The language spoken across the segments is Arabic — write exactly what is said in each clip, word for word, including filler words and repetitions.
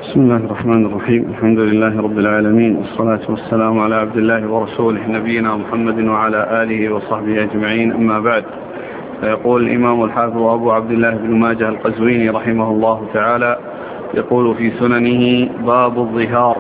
بسم الله الرحمن الرحيم. الحمد لله رب العالمين، والصلاة والسلام على عبد الله ورسوله نبينا محمد وعلى آله وصحبه أجمعين، أما بعد. فيقول الإمام الحافظ أبو عبد الله بن ماجه القزويني رحمه الله تعالى يقول في سننه: باب الظهار.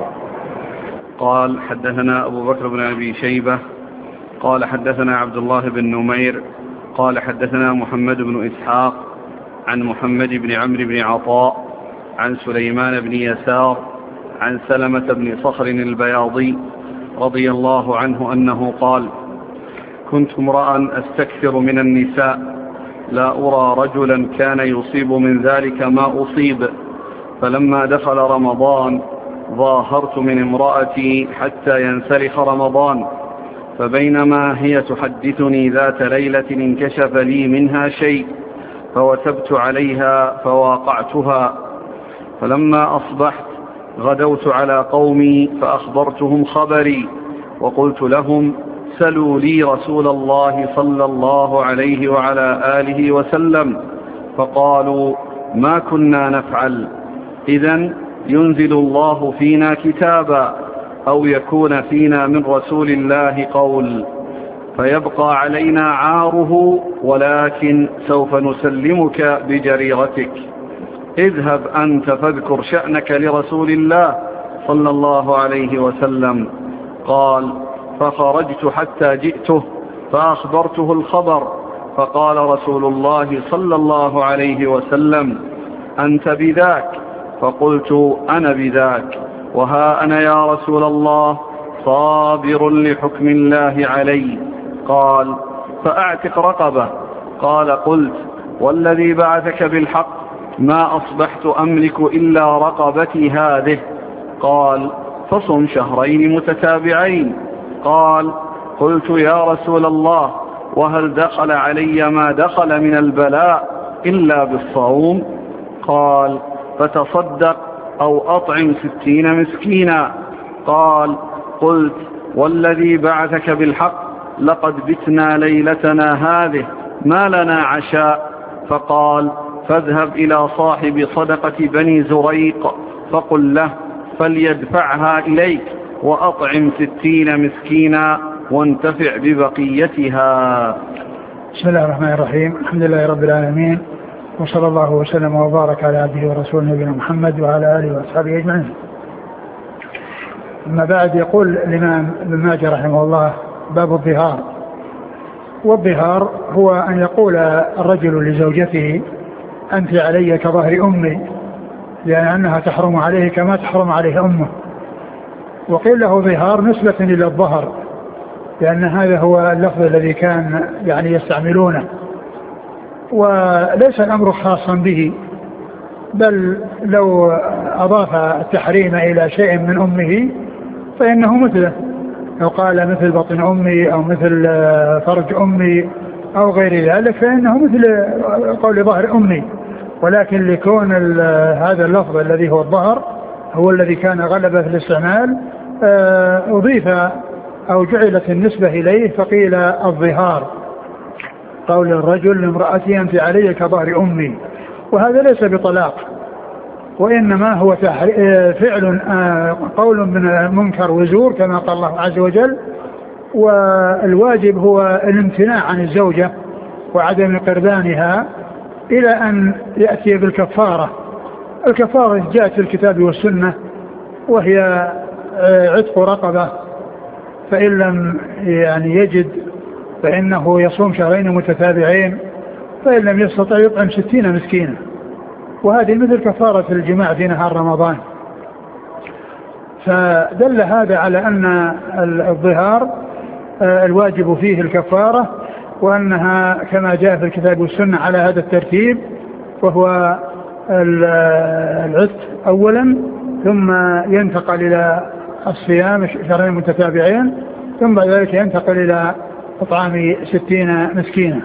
قال: حدثنا أبو بكر بن أبي شيبة قال حدثنا عبد الله بن نمير قال حدثنا محمد بن إسحاق عن محمد بن عمرو بن عطاء عن سليمان بن يسار عن سلمة بن صخر البياضي رضي الله عنه أنه قال: كنت امرأ أستكثر من النساء، لا أرى رجلا كان يصيب من ذلك ما أصيب، فلما دخل رمضان ظاهرت من امرأتي حتى ينسلخ رمضان، فبينما هي تحدثني ذات ليلة انكشف لي منها شيء، فوثبت عليها فواقعتها، فلما أصبحت غدوت على قومي فأخبرتهم خبري، وقلت لهم: سلوا لي رسول الله صلى الله عليه وعلى آله وسلم، فقالوا: ما كنا نفعل. إذن ينزل الله فينا كتابا، أو يكون فينا من رسول الله قول، فيبقى علينا عاره، ولكن سوف نسلمك بجريرتك. اذهب أنت فاذكر شأنك لرسول الله صلى الله عليه وسلم. قال: فخرجت حتى جئته فأخبرته الخبر، فقال رسول الله صلى الله عليه وسلم: أنت بذاك؟ فقلت: أنا بذاك، وها أنا يا رسول الله صابر لحكم الله علي. قال: فأعتق رقبة. قال: قلت: والذي بعثك بالحق ما أصبحت أملك إلا رقبتي هذه. قال: فصم شهرين متتابعين. قال: قلت: يا رسول الله، وهل دخل علي ما دخل من البلاء إلا بالصوم؟ قال: فتصدق أو أطعم ستين مسكينا. قال: قلت: والذي بعثك بالحق لقد بتنا ليلتنا هذه ما لنا عشاء. فقال: فاذهب إلى صاحب صدقة بني زريق فقل له فليدفعها إليك، وأطعم ستين مسكينا وانتفع ببقيتها. بسم الله الرحمن الرحيم. الحمد لله رب العالمين، وصلى الله وسلم وبارك على عبده ورسوله نبينا محمد وعلى آله وأصحابه أجمعين. أما بعد، يقول الإمام ابن ماجه رحمه الله: باب الظهار. والظهار هو أن يقول الرجل لزوجته: أنت علي كظهر أمي، لأنها تحرم عليه كما تحرم عليه أمه. وقيل له ظهار نسبة إلى الظهر، لأن هذا هو اللفظ الذي كان يعني يستعملونه، وليس الأمر خاصا به، بل لو أضاف التحريم إلى شيء من أمه فإنه مثله، لو قال مثل بطن أمي أو مثل فرج أمي أو غير ذلك فإنه مثل قول ظهر أمي. ولكن لكون هذا اللفظ الذي هو الظهر هو الذي كان غلبة في الاستعمال، أضيف أو جعلت النسبة إليه فقيل الظهار، قول الرجل لامرأتي: أنت علي كظهر أمي. وهذا ليس بطلاق، وإنما هو فعل قول من منكر وزور كما قال الله عز وجل. والواجب هو الامتناع عن الزوجة وعدم قربانها إلى أن يأتي بالكفارة. الكفارة جاءت في الكتاب والسنة، وهي عتق رقبة، فإن لم يعني يجد فإنه يصوم شهرين متتابعين، فإن لم يستطع يطعم ستين مسكينا، وهذه مثل كفارة الجماع في نهار رمضان. فدل هذا على أن الظهار الواجب فيه الكفارة، وأنها كما جاء في الكتاب والسنة على هذا الترتيب، وهو العتق أولا، ثم ينتقل إلى الصيام شهرين متتابعين، ثم بعد ذلك ينتقل إلى إطعام ستين مسكينا.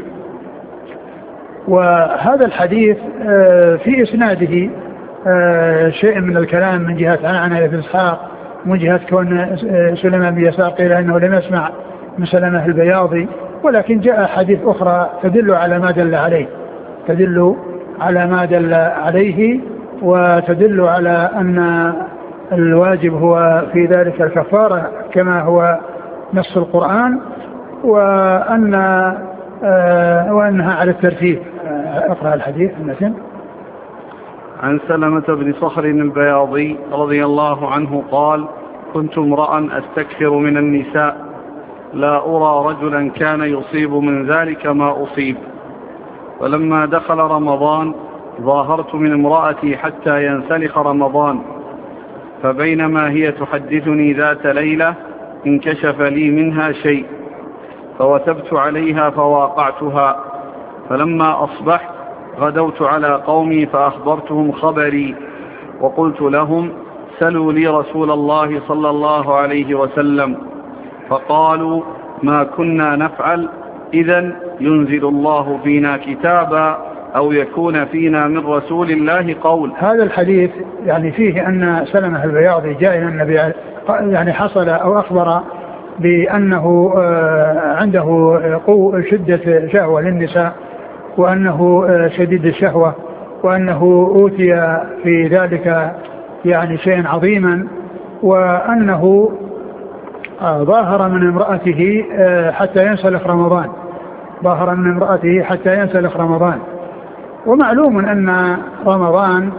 وهذا الحديث في إسناده شيء من الكلام من جهة عنعنة بن إسحاق، ومن جهة كون سليمان بن يسار قيل أنه لم يسمع من سلمة البياضي، ولكن جاء حديث أخرى تدل على ما دل عليه تدل على ما دل عليه وتدل على أن الواجب هو في ذلك الكفارة كما هو نص القرآن، وأن آه وأنها على الترتيب. اقرأ الحديث المتن. عن سلمة بن صخر البياضي رضي الله عنه قال: كنت امرأ أستكثر من النساء، لا أرى رجلا كان يصيب من ذلك ما أصيب، فلما دخل رمضان ظاهرت من امرأتي حتى ينسلخ رمضان، فبينما هي تحدثني ذات ليلة انكشف لي منها شيء، فوثبت عليها فواقعتها، فلما أصبحت غدوت على قومي فأخبرتهم خبري، وقلت لهم: سلوا لي رسول الله صلى الله عليه وسلم، فقالوا: ما كنا نفعل، إذن ينزل الله فينا كتابا أو يكون فينا من رسول الله قول. هذا الحديث يعني فيه أن سلمة البياضي جاء إلى النبي يعني حصل أو أخبر بأنه عنده قوة شدة شهوة للنساء، وأنه شديد الشهوة، وأنه أوتي في ذلك يعني شيء عظيما، وأنه ظاهر من امرأته حتى ينسلخ رمضان ظاهر من امرأته حتى ينسلخ رمضان. ومعلوم أن رمضان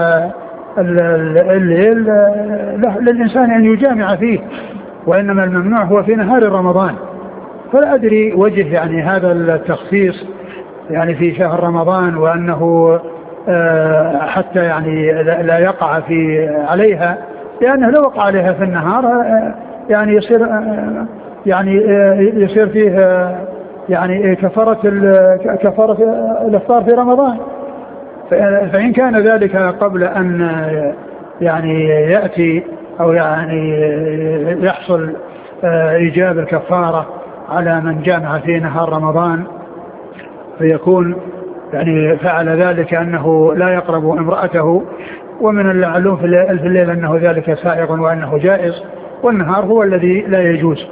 الليل للإنسان أن يجامع فيه، وإنما الممنوع هو في نهار رمضان. فلا أدري وجه يعني هذا التخصيص يعني في شهر رمضان، وأنه حتى يعني لا يقع في عليها، لأنه لو وقع عليها في النهار يعني يصير يعني يصير فيه يعني كفارة كفارة الإفطار في رمضان. فإن كان ذلك قبل أن يعني يأتي أو يعني يحصل إيجاب الكفارة على من جامع في نهار رمضان، فيكون يعني فعل ذلك أنه لا يقرب امرأته، ومن المعلوم في الليل أنه ذلك سائغ وأنه جائز، والنهار هو الذي لا يجوز.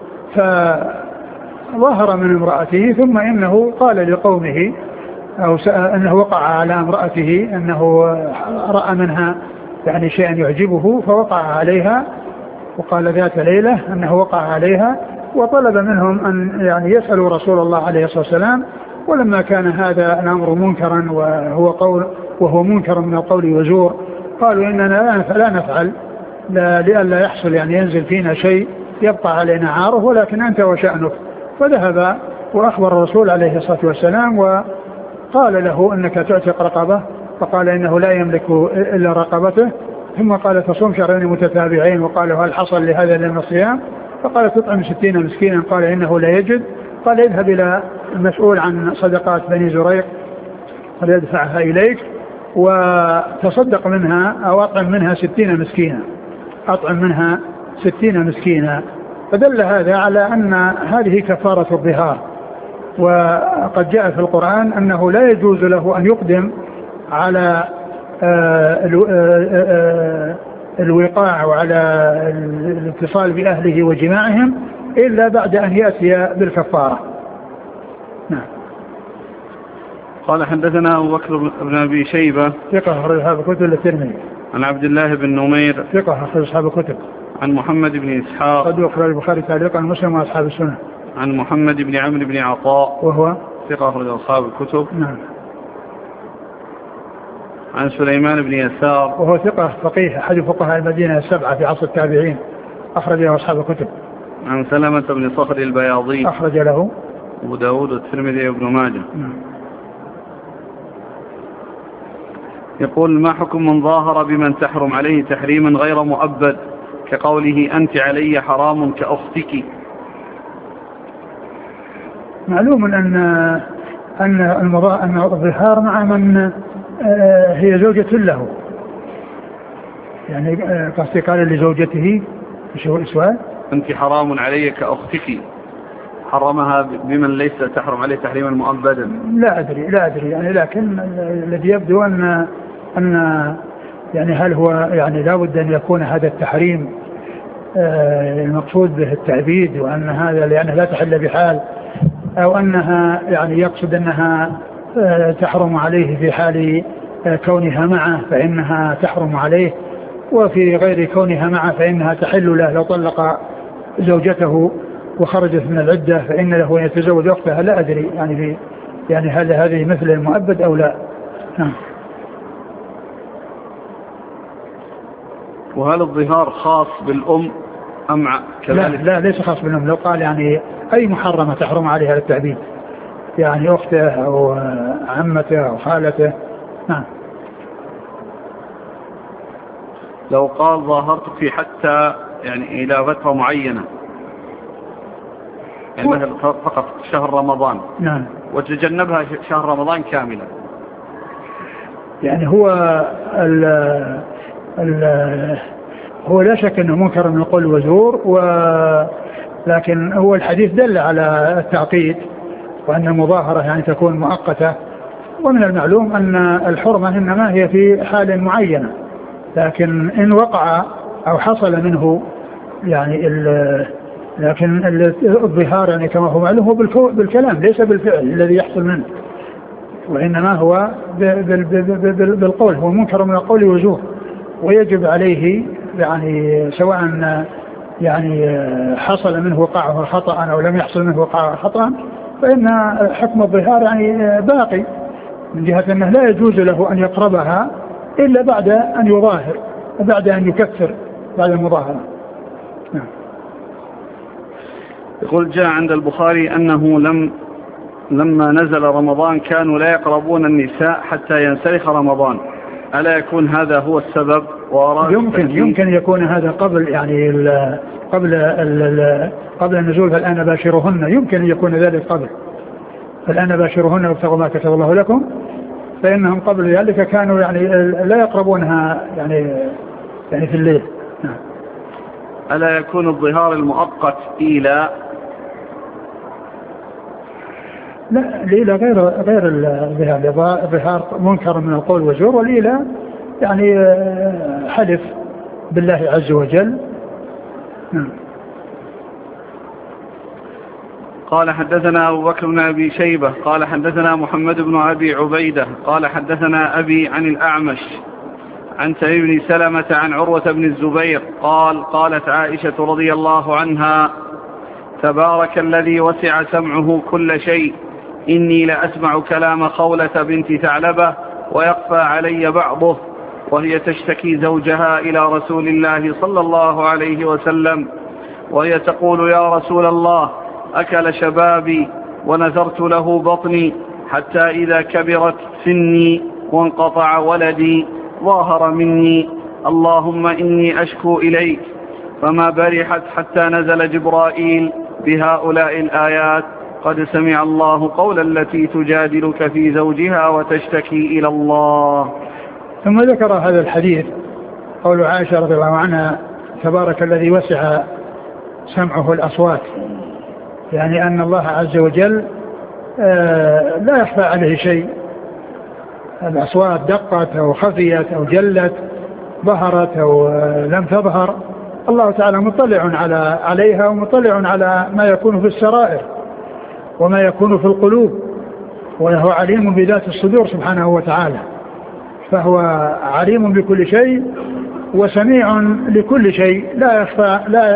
فظهر من امرأته، ثم إنه قال لقومه أو أنه وقع على امرأته أنه رأى منها يعني شيئا يعجبه فوقع عليها، وقال ذات ليلة أنه وقع عليها، وطلب منهم أن يعني يسألوا رسول الله عليه الصلاة والسلام. ولما كان هذا الأمر منكرا وهو قول وهو منكر من القول وزور، قالوا إننا لا نفعل لئلا يحصل يعني ينزل فينا شيء يبقى علينا عاره، ولكن أنت وشأنك. فذهب وأخبر الرسول عليه الصلاة والسلام وقال له أنك تعتق رقبة، فقال إنه لا يملك إلا رقبته. ثم قال تصوم شهرين متتابعين، وقال هل حصل لهذا لنا الصيام؟ فقال تطعم ستين مسكينا، قال إنه لا يجد. قال اذهب إلى المسؤول عن صدقات بني زريق فليدفعها إليك وتصدق منها أو أطعم منها ستين مسكينا أطعم منها ستين مسكينا. فدل هذا على أن هذه كفارة الظهار. وقد جاء في القرآن أنه لا يجوز له أن يقدم على الوقاع وعلى الاتصال بأهله وجماعهم إلا بعد أن يأتي بالكفارة. نعم. قال حدثنا أبو بكر بن أبي شيبة ثقة أخرج أصحاب الكتب الترمذي. عن عبد الله بن نمير ثقة أخرج أصحاب الكتب. عن محمد بن إسحاق قد أخرج البخاري تعليقا ومسلم وأصحاب السنة. عن محمد بن عمرو بن عطاء وهو ثقة أخرج أصحاب الكتب. نعم. عن سليمان بن يسار وهو ثقة فقيه أحد فقهاء المدينة السبعة في عصر التابعين، أخرج له أصحاب الكتب. عن سلمة بن صخر البياضي أخرج له أبو داود والترمذي وابن ماجه. نعم. يقول: ما حكم من ظاهر بمن تحرم عليه تحريما غير مؤبد كقوله أنت علي حرام كأختك؟ معلوم أن أن أن الظهار مع من هي زوجة له، يعني قصدي قال لزوجته ايش هو السؤال؟ أنت حرام علي كأختك، حرمها بمن ليس تحرم عليه تحريما مؤبدا. لا أدري لا أدري يعني، لكن الذي يبدو أن أن يعني هل هو يعني لا بد أن يكون هذا التحريم المقصود به التعبيد، وأن هذا لأنه لا تحل بحال، أو أنها يعني يقصد أنها تحرم عليه في حال كونها معه فإنها تحرم عليه، وفي غير كونها معه فإنها تحل له لو طلق زوجته وخرجت من العدة فإن له أن يتزوج أختها. لا أدري يعني في يعني هل هذه مثل المؤبد أو لا. نعم. وهل الظهار خاص بالأم أم كذلك؟ لا, لا ليس خاص بالأم. لو قال يعني أي محرمة تحرم عليها التعبيد، يعني أخته أو عمته أو خالته. نعم. لو قال ظاهرتك في حتى يعني إلى فترة معينة، يعني مثلا فقط شهر رمضان، نعم، وتجنبها شهر رمضان كاملا، يعني هو ال ال هو لا شك أنه منكر من القول وزور، ولكن هو الحديث دل على التعقيد وأن المظاهرة يعني تكون مؤقتة، ومن المعلوم أن الحرمة إنما هي في حال معينة، لكن إن وقع أو حصل منه يعني لكن الظهار يعني كما هو معلوم هو بالكلام ليس بالفعل الذي يحصل منه، وإنما هو بالقول، هو منكر من القول وزور، ويجب عليه يعني سواء يعني حصل منه وقعه خطأ أو لم يحصل منه وقعه خطأ، فإن حكم الظهار يعني باقي من جهة أنه لا يجوز له أن يقربها إلا بعد أن يظاهر وبعد أن يكثر بعد المظاهرة. نعم. يقول جاء عند البخاري أنه لم لما نزل رمضان كانوا لا يقربون النساء حتى ينسلخ رمضان، ألا يكون هذا هو السبب؟ يمكن يمكن يكون هذا قبل يعني ال قبل ال قبل النزول فالآن باشرهن، يمكن يكون ذلك قبل فالآن باشرهن وابتغوا ما كتب الله لكم، فإنهم قبل ذلك كانوا يعني لا يقربونها يعني يعني في الليل. نعم. ألا يكون الظهار المؤقت إيلاء؟ لا، الإيلاء غير غير الظهار، الظهار منكر من القول وزور، والإيلاء يعني حلف بالله عز وجل. نعم. قال حدثنا أبو بكر بن أبي شيبة قال حدثنا محمد بن أبي عبيدة قال حدثنا أبي عن الأعمش عن سعيد بن سلمة عن عروة بن الزبير قال قالت عائشة رضي الله عنها: تبارك الذي وسع سمعه كل شيء، إني لأسمع كلام خولة بنت ثعلبة ويخفى علي بعضه، وهي تشتكي زوجها إلى رسول الله صلى الله عليه وسلم وهي تقول: يا رسول الله، أكل شبابي ونذرت له بطني حتى إذا كبرت سني وانقطع ولدي ظاهر مني، اللهم إني أشكو إليك. فما برحت حتى نزل جبرائيل بهؤلاء الآيات: قد سمع الله قول التي تجادلك في زوجها وتشتكي إلى الله. ثم ذكر هذا الحديث قول عائشة رضي الله عنها: تبارك الذي وسع سمعه الأصوات، يعني أن الله عز وجل لا يخفى عليه شيء، الأصوات دقت أو خفيت أو جلت، ظهرت أو لم تظهر، الله تعالى مطلع على عليها ومطلع على ما يكون في السرائر وما يكون في القلوب، وهو عليم بذات الصدور سبحانه وتعالى، فهو عليم بكل شيء وسميع لكل شيء، لا يخفى لا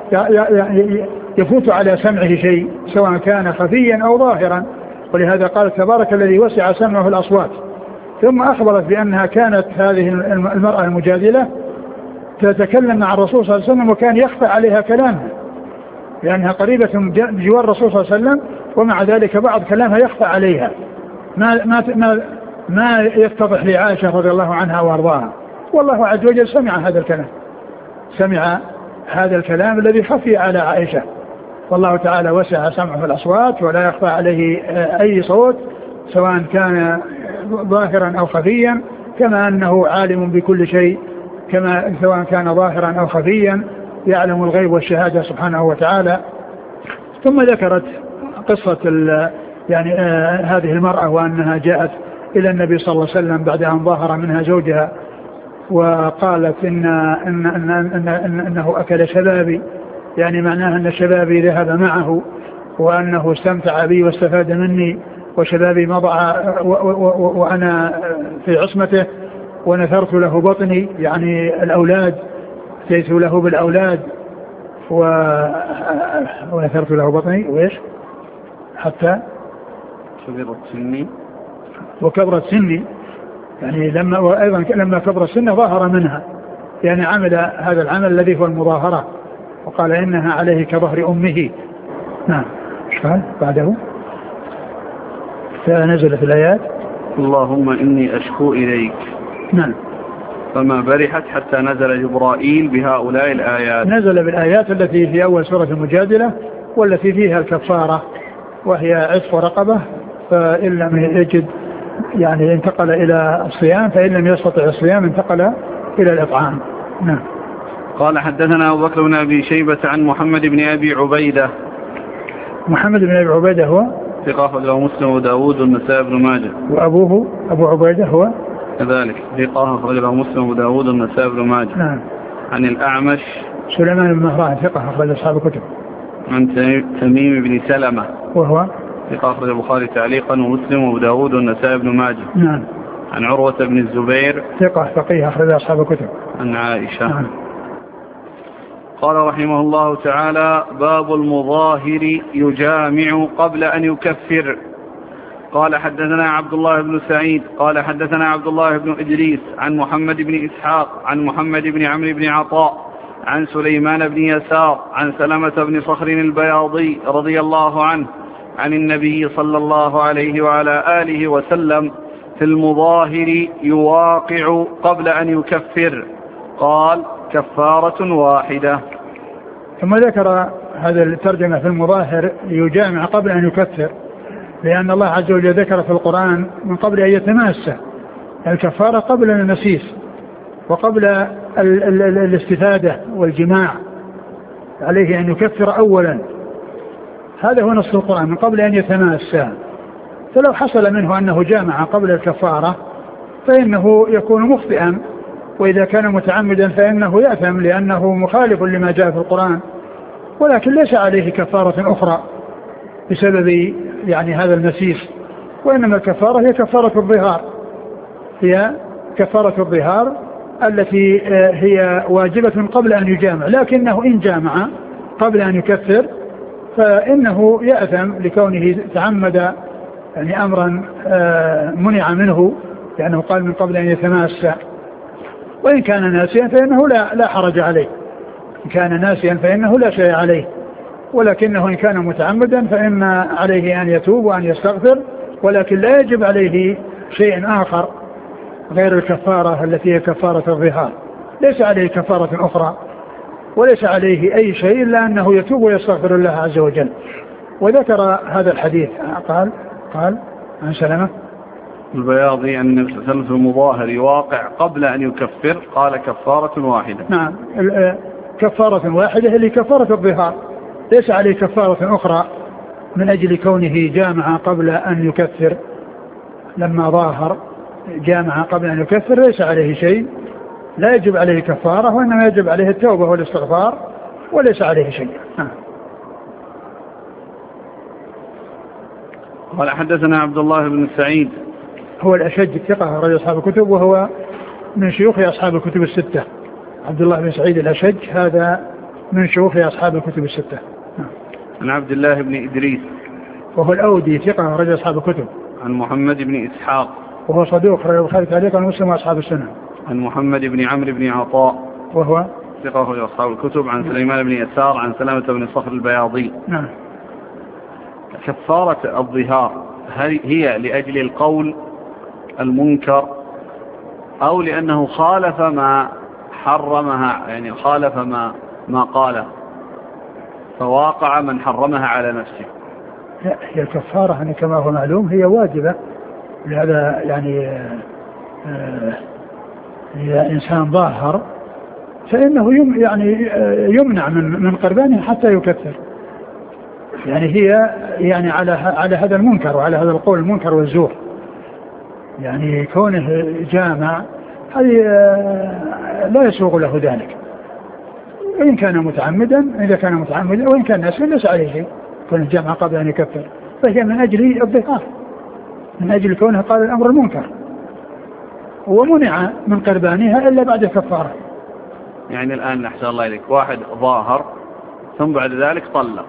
يفوت على سمعه شيء سواء كان خفيا أو ظاهرا. ولهذا قال: تبارك الذي وسع سمعه الأصوات. ثم أخبرت بأنها كانت هذه المرأة المجادلة تتكلم مع الرسول صلى الله عليه وسلم وكان يخفى عليها كلامها، لأنها قريبة بجوار الرسول صلى الله عليه وسلم، ومع ذلك بعض كلامها يخفى عليها ما, ما, ما, ما يتضح لعائشة رضي الله عنها وارضاها. والله عز وجل سمع هذا الكلام، سمع هذا الكلام الذي خفي على عائشة، والله تعالى وسع سمعه الأصوات ولا يخفى عليه أي صوت سواء كان ظاهرا أو خفيا، كما أنه عالم بكل شيء، كما سواء كان ظاهرا أو خفيا يعلم الغيب والشهادة سبحانه وتعالى. ثم ذكرت قصة يعني آه هذه المرأة، وأنها جاءت إلى النبي صلى الله عليه وسلم بعد أن ظهر منها زوجها وقالت إن إن إن إن إن إنه أكل شبابي، يعني معناها أن شبابي ذهب معه وأنه استمتع بي واستفاد مني وشبابي مضى وأنا في عصمته، ونثرت له بطني يعني الأولاد، أتيت له بالأولاد و... ونثرت له بطني وإيش حتى كبرت سني وكبرت سني، يعني لما وأيضا لما كبر السن ظاهر منها، يعني عمل هذا العمل الذي هو المظاهرة، وقال إنها عليه كظهر أمه. نعم. قال بعده فنزلت الآيات اللهم إني أشكو إليك. نعم. فما برحت حتى نزل جبرائيل بهؤلاء الآيات. نزل بالآيات التي في أول سورة المجادلة والتي فيها الكفارة، وهي عتق رقبة، فإن لم يجد يعني انتقل إلى الصيام، فإن لم يستطع الصيام انتقل إلى الإطعام. نعم. قال حدثنا أبو بكر بن أبي شيبة عن محمد بن أبي عبيدة. محمد بن أبي عبيدة هو ثقة أخرجه مسلم وداود والنسائي بن ماجه. وأبوه أبو عبيدة هو كذلك ثقة أخرجه مسلم وداود والنسائي بن ماجه. نعم. عن الأعمش سليمان بن مهران ثقة أخرج أصحاب الكتب. عن تميم بن سلمة وهو ثقة أخرج البخاري تعليقا ومسلم وداود والنسائي بن ماجه. نعم. عن عروة بن الزبير ثقة فقيه أخرج أصحاب الكتب. عن عائشة. نعم. قال رحمه الله تعالى: باب المظاهر يجامع قبل أن يكفر. قال حدثنا عبد الله بن سعيد قال حدثنا عبد الله بن إدريس عن محمد بن إسحاق عن محمد بن عمرو بن عطاء عن سليمان بن يسار عن سلمة بن صخر البياضي رضي الله عنه عن النبي صلى الله عليه وعلى آله وسلم في المظاهر يواقع قبل أن يكفر. قال: كفارة واحدة. ثم ذكر هذا الترجمة في المظاهر يجامع قبل أن يكفر، لأن الله عز وجل ذكر في القرآن من قبل أن يتماسى الكفارة قبل المسيس وقبل ال ال ال الاستفادة والجماع، عليه أن يكفر أولا. هذا هو نص القرآن من قبل أن يتماسى. فلو حصل منه أنه جامع قبل الكفارة فإنه يكون مخطئا، وإذا كان متعمدا فإنه يأثم لأنه مخالف لما جاء في القرآن، ولكن ليس عليه كفارة أخرى بسبب يعني هذا المسيس، وإنما الكفارة هي كفارة الظهار، هي كفارة الظهار التي هي واجبة قبل أن يجامع، لكنه إن جامع قبل أن يكفر فإنه يأثم لكونه تعمد يعني أمرا منع منه، لأنه قال من قبل أن يتماسى. وإن كان ناسيا فإنه لا, لا حرج عليه، إن كان ناسيا فإنه لا شيء عليه، ولكنه إن كان متعمدا فإن عليه أن يتوب وأن يستغفر، ولكن لا يجب عليه شيء آخر غير الكفارة التي هي كفارة الظهار، ليس عليه كفارة أخرى، وليس عليه أي شيء إلا أنه يتوب ويستغفر الله عز وجل. وذكر هذا الحديث قال قال عن سلمة البياضي أن النبي صلى الله عليه وسلم في المظاهر يواقع قبل أن يكفر، قال: كفارة واحدة. نعم، كفارة واحدة اللي كفارة الظهار، ليس عليه كفارة أخرى من أجل كونه جامع قبل أن يكفر. لما ظاهر جامع قبل أن يكفر ليس عليه شيء، لا يجب عليه كفارة، وإنما يجب عليه التوبة والاستغفار، وليس عليه شيء. نعم. قال حدثنا عبد الله بن سعيد هو الأشج الثقة رجل أصحاب الكتب، وهو من شيوخ أصحاب الكتب الستة. عبد الله بن سعيد الأشج هذا من شيوخ أصحاب الكتب الستة. عن عبد الله بن إدريس وهو الأودي ثقة رجل أصحاب الكتب. عن محمد بن إسحاق وهو صدوق رجل البخاري تعليقا ومسلم وأصحاب السنة. عن محمد بن عمرو بن عطاء وهو ثقة رجل أصحاب الكتب. عن سليمان بن يسار عن سلامة بن صخر البياضي. نعم. كفارة الظهار هل هي لأجل القول المنكر أو لأنه خالف ما حرمها، يعني خالف ما ما قال فواقع من حرمها على نفسه؟ لا، هي الكفارة يعني كما هو معلوم هي واجبة، لهذا يعني آه إذا إنسان ظاهر فإنه يم يعني يمنع من من قربانه حتى يكفر، يعني هي يعني على على هذا المنكر وعلى هذا القول المنكر والزور، يعني كونه جامع هذه لا يسوغ له ذلك، وإن كان متعمدا إذا كان متعمدا، وإن كان ناسيا ليس عليه شيء كونه جامع قبل أن يكفر، فهي من أجل الظهار، من أجل كونه قال الأمر المنكر. ومنع من قربانها إلا بعد كفارة. يعني الآن أحسن الله إليك، واحد ظاهر ثم بعد ذلك طلق،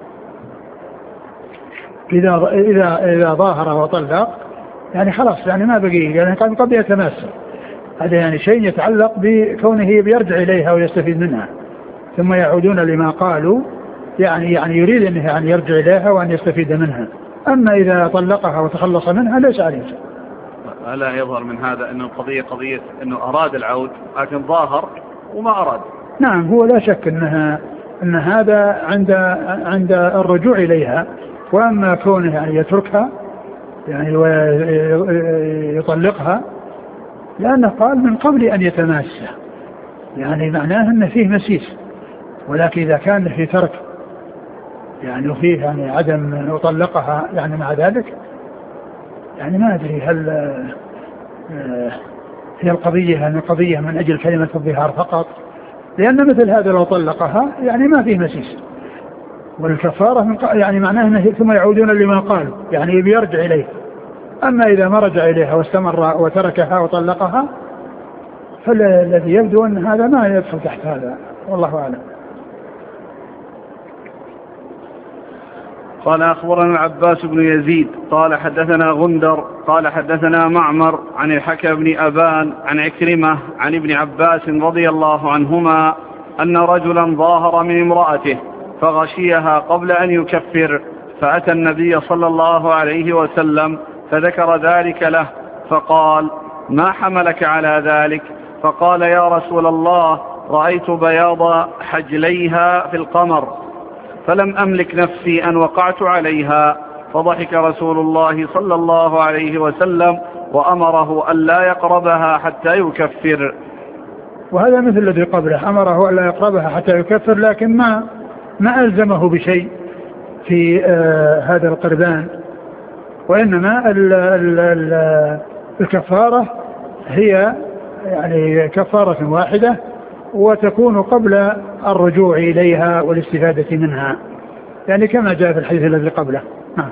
إذا إذا إذا ظاهر وطلق يعني خلاص يعني ما بقي، يعني قد قد يتماسك. هذا يعني شيء يتعلق بكونه بيرجع إليها ويستفيد منها ثم يعودون لما قالوا، يعني يعني يريد أنه يعني يرجع إليها وأن يستفيد منها. أما إذا طلقها وتخلص منها ليس عليه. ألا يظهر من هذا أن القضية قضية أنه أراد العود لكن ظاهر وما أراد؟ نعم، هو لا شك أنها أن هذا عند عند الرجوع إليها، وأما كونه يعني يتركها يعني ويطلقها لأنه قال من قبل أن يتماسى، يعني معناه أنه فيه مسيس. ولكن إذا كان في ترك يعني وفيه يعني عدم يطلقها يعني مع ذلك، يعني ما أدري هل هي القضية يعني قضية من أجل كلمة الظهار فقط، لأن مثل هذا لو طلقها يعني ما فيه مسيس. والكفارة من يعني معناه أنه ثم يعودون لما قالوا، يعني بيرجع إليه. أما إذا ما رجع إليها واستمر وتركها وطلقها فالذي يبدو أن هذا ما يدخل تحت هذا، والله أعلم. قال أخبرنا العباس بن يزيد قال حدثنا غندر قال حدثنا معمر عن الحكم بن أبان عن عكرمة عن ابن عباس رضي الله عنهما أن رجلا ظاهر من امرأته فغشيها قبل أن يكفر، فأتى النبي صلى الله عليه وسلم فذكر ذلك له فقال: ما حملك على ذلك؟ فقال: يا رسول الله، رأيت بياض حجليها في القمر فلم أملك نفسي أن وقعت عليها. فضحك رسول الله صلى الله عليه وسلم وأمره أن لا يقربها حتى يكفر. وهذا مثل الذي قبله، أمره أن لا يقربها حتى يكفر، لكن ما ما ألزمه بشيء في آه هذا القربان، وإنما ال ال ال الكفارة هي يعني كفارة واحدة وتكون قبل الرجوع إليها والاستفادة منها، يعني كما جاء في الحديث الذي قبله. نعم.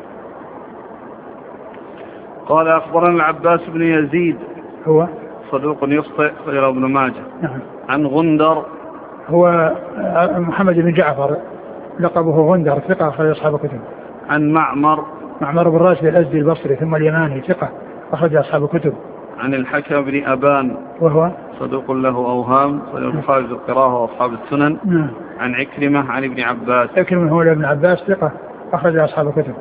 قال أخبرنا العباس بن يزيد هو صدوق يخطئ غير ابن ماجه. نعم. عن غندر هو محمد بن جعفر لقبه غندر، ثقة أخرج أصحاب الكتب. عن معمر معمر بن راشد الأزدي البصري ثم اليماني، ثقة أخرج أصحاب الكتب. عن الحكم بن أبان وهو صدوق له أوهام صدوق خارج القراءة وأصحاب السنن. نعم. عن عكرمة عن ابن عباس عكرمة هو ابن عباس ثقة أخرج أصحاب الكتب.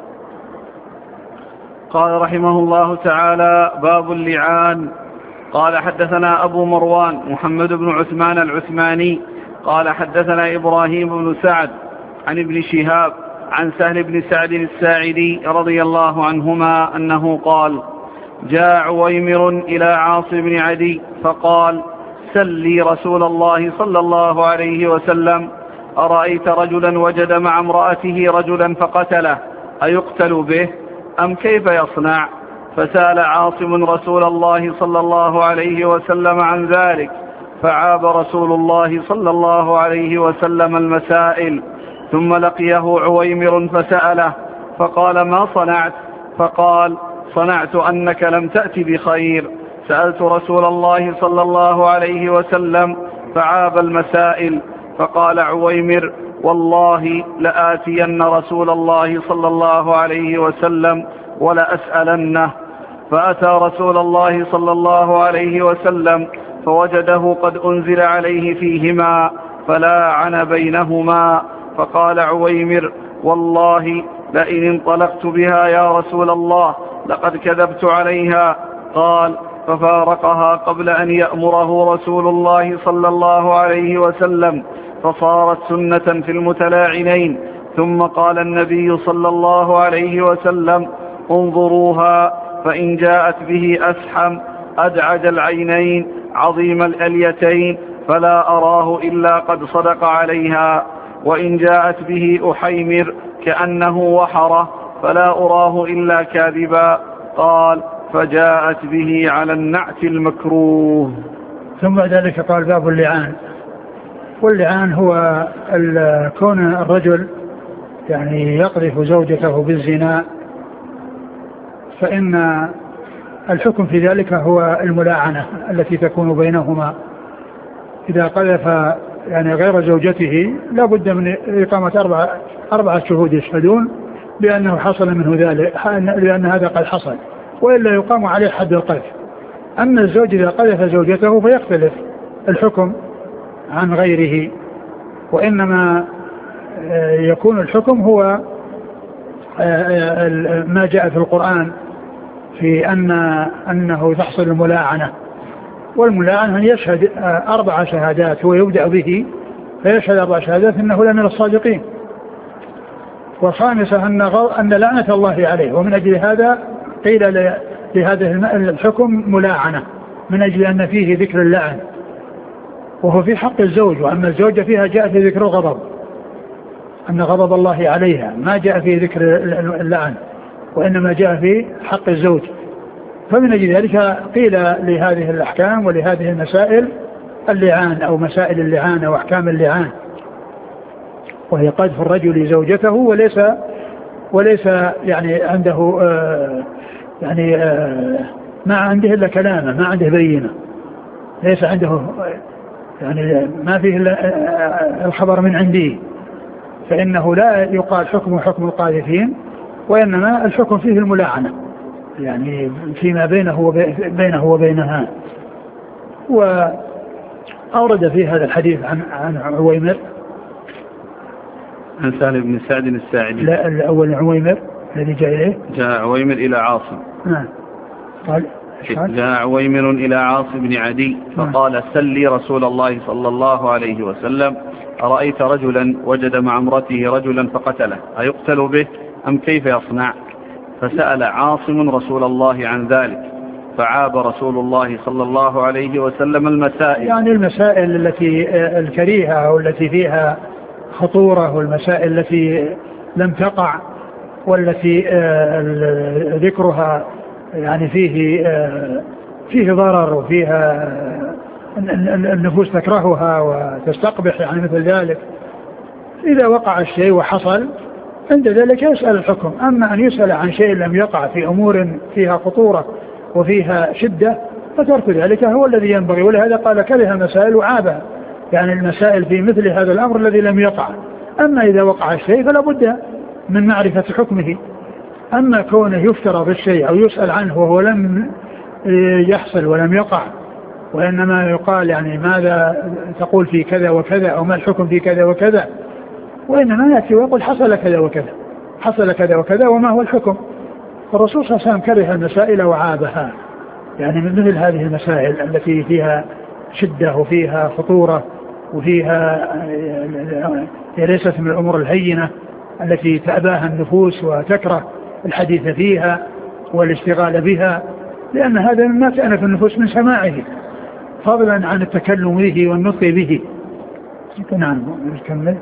قال رحمه الله تعالى: باب اللعان. قال حدثنا أبو مروان محمد بن عثمان العثماني قال حدثنا إبراهيم بن سعد عن ابن شهاب عن سهل بن سعد الساعدي رضي الله عنهما أنه قال: جاء عويمر إلى عاصم بن عدي فقال: سل لي رسول الله صلى الله عليه وسلم، أرأيت رجلا وجد مع امرأته رجلا فقتله أيقتل به أم كيف يصنع؟ فسأل عاصم رسول الله صلى الله عليه وسلم عن ذلك، فعاب رسول الله صلى الله عليه وسلم المسائل، ثم لقيه عويمر فسأله فقال: ما صنعت؟ فقال: صنعت أنك لم تأت بخير، سألت رسول الله صلى الله عليه وسلم فعاب المسائل. فقال عويمر: والله لآتين رسول الله صلى الله عليه وسلم ولأسألنه. فأتى رسول الله صلى الله عليه وسلم فوجده قد أنزل عليه فيهما فلاعن بينهما. فقال عويمر: والله لئن انطلقت بها يا رسول الله لقد كذبت عليها. قال: ففارقها قبل أن يأمره رسول الله صلى الله عليه وسلم، فصارت سنة في المتلاعنين. ثم قال النبي صلى الله عليه وسلم: انظروها، فإن جاءت به أسحم أدعج العينين عظيم الأليتين فلا أراه إلا قد صدق عليها، وإن جاءت به أحيمر كأنه وحره فلا أراه إلا كاذبا. قال: فجاءت به على النعت المكروه. ثم ذلك قال: باب اللعان. واللعان هو كون الرجل يعني يقذف زوجته بالزنا، فإن الحكم في ذلك هو الملاعنة التي تكون بينهما. إذا قذف يعني غير زوجته لا بد من إقامة أربعة, أربعة شهود يشهدون بأنه حصل منه ذلك، لأن هذا قد حصل، وإلا يقام عليه حد القذف. أما الزوج إذا قذف زوجته فيختلف الحكم عن غيره، وإنما يكون الحكم هو ما جاء في القرآن في أن أنه تحصل الملاعنة. والملاعنة أن يشهد أربع شهادات، هو يبدأ به فيشهد أربع شهادات إنه لمن الصادقين. والخامسة أن, أن لعنة الله عليه، ومن أجل هذا قيل لهذا الحكم ملاعنة، من أجل أن فيه ذكر اللعن، وهو في حق الزوج. وأما الزوجة فيها جاء في ذكر الغضب، أن غضب الله عليها، ما جاء في ذكر اللعن، وإنما جاء في حق الزوج. فمن أجل ذلك قيل لهذه الأحكام ولهذه المسائل اللعان، أو مسائل اللعان أو أحكام اللعان، وهي قذف الرجل زوجته وليس وليس يعني عنده آه يعني آه ما عنده إلا كلامه، ما عنده بينة، ليس عنده يعني ما فيه إلا الخبر من عندي، فإنه لا يقال حكم حكم القاذفين، وإنما الحكم فيه الملاعنة يعني فيما بينه وبينه وبينها. وأورد في هذا الحديث عن عن عويمر، عن سهل بن سعد الساعدي. لا، الأول عويمر الذي جاء إليه، جاء عويمر إلى عاصم. نعم. قال جاء عويمر إلى عاصم بن عدي فقال: سلي رسول الله صلى الله عليه وسلم: أرأيت رجلا وجد مع امرته رجلا فقتله أيقتل به أم كيف يصنع؟ فسأل عاصم رسول الله عن ذلك، فعاب رسول الله صلى الله عليه وسلم المسائل، يعني المسائل التي الكريهة والتي فيها خطورة، والمسائل التي لم تقع، والتي ذكرها يعني فيه فيه ضرر، وفيها النفوس تكرهها وتستقبح يعني مثل ذلك. إذا وقع الشيء وحصل عند ذلك يسأل الحكم. أما أن يسأل عن شيء لم يقع في أمور فيها خطورة وفيها شدة فترك ذلك هو الذي ينبغي. ولهذا قال: كره المسائل وعابها، يعني المسائل في مثل هذا الأمر الذي لم يقع. أما إذا وقع الشيء فلا بد من معرفة حكمه. أما كونه يفترض الشيء أو يسأل عنه وهو لم يحصل ولم يقع، وإنما يقال يعني ماذا تقول في كذا وكذا، أو ما الحكم في كذا وكذا، وإنما يأتي ويقول حصل كذا وكذا، حصل كذا وكذا، وما هو الحكم. الرسول صلى الله عليه وسلم كره المسائل وعابها، يعني من مثل هذه المسائل التي فيها شدة وفيها خطورة وفيها ليست من الأمور الهينة التي تأباها النفوس وتكره الحديث فيها والاشتغال بها، لأن هذا مما تأنف النفوس من سماعه، فضلا عن التكلم به والنطق به. نعم، نكمل.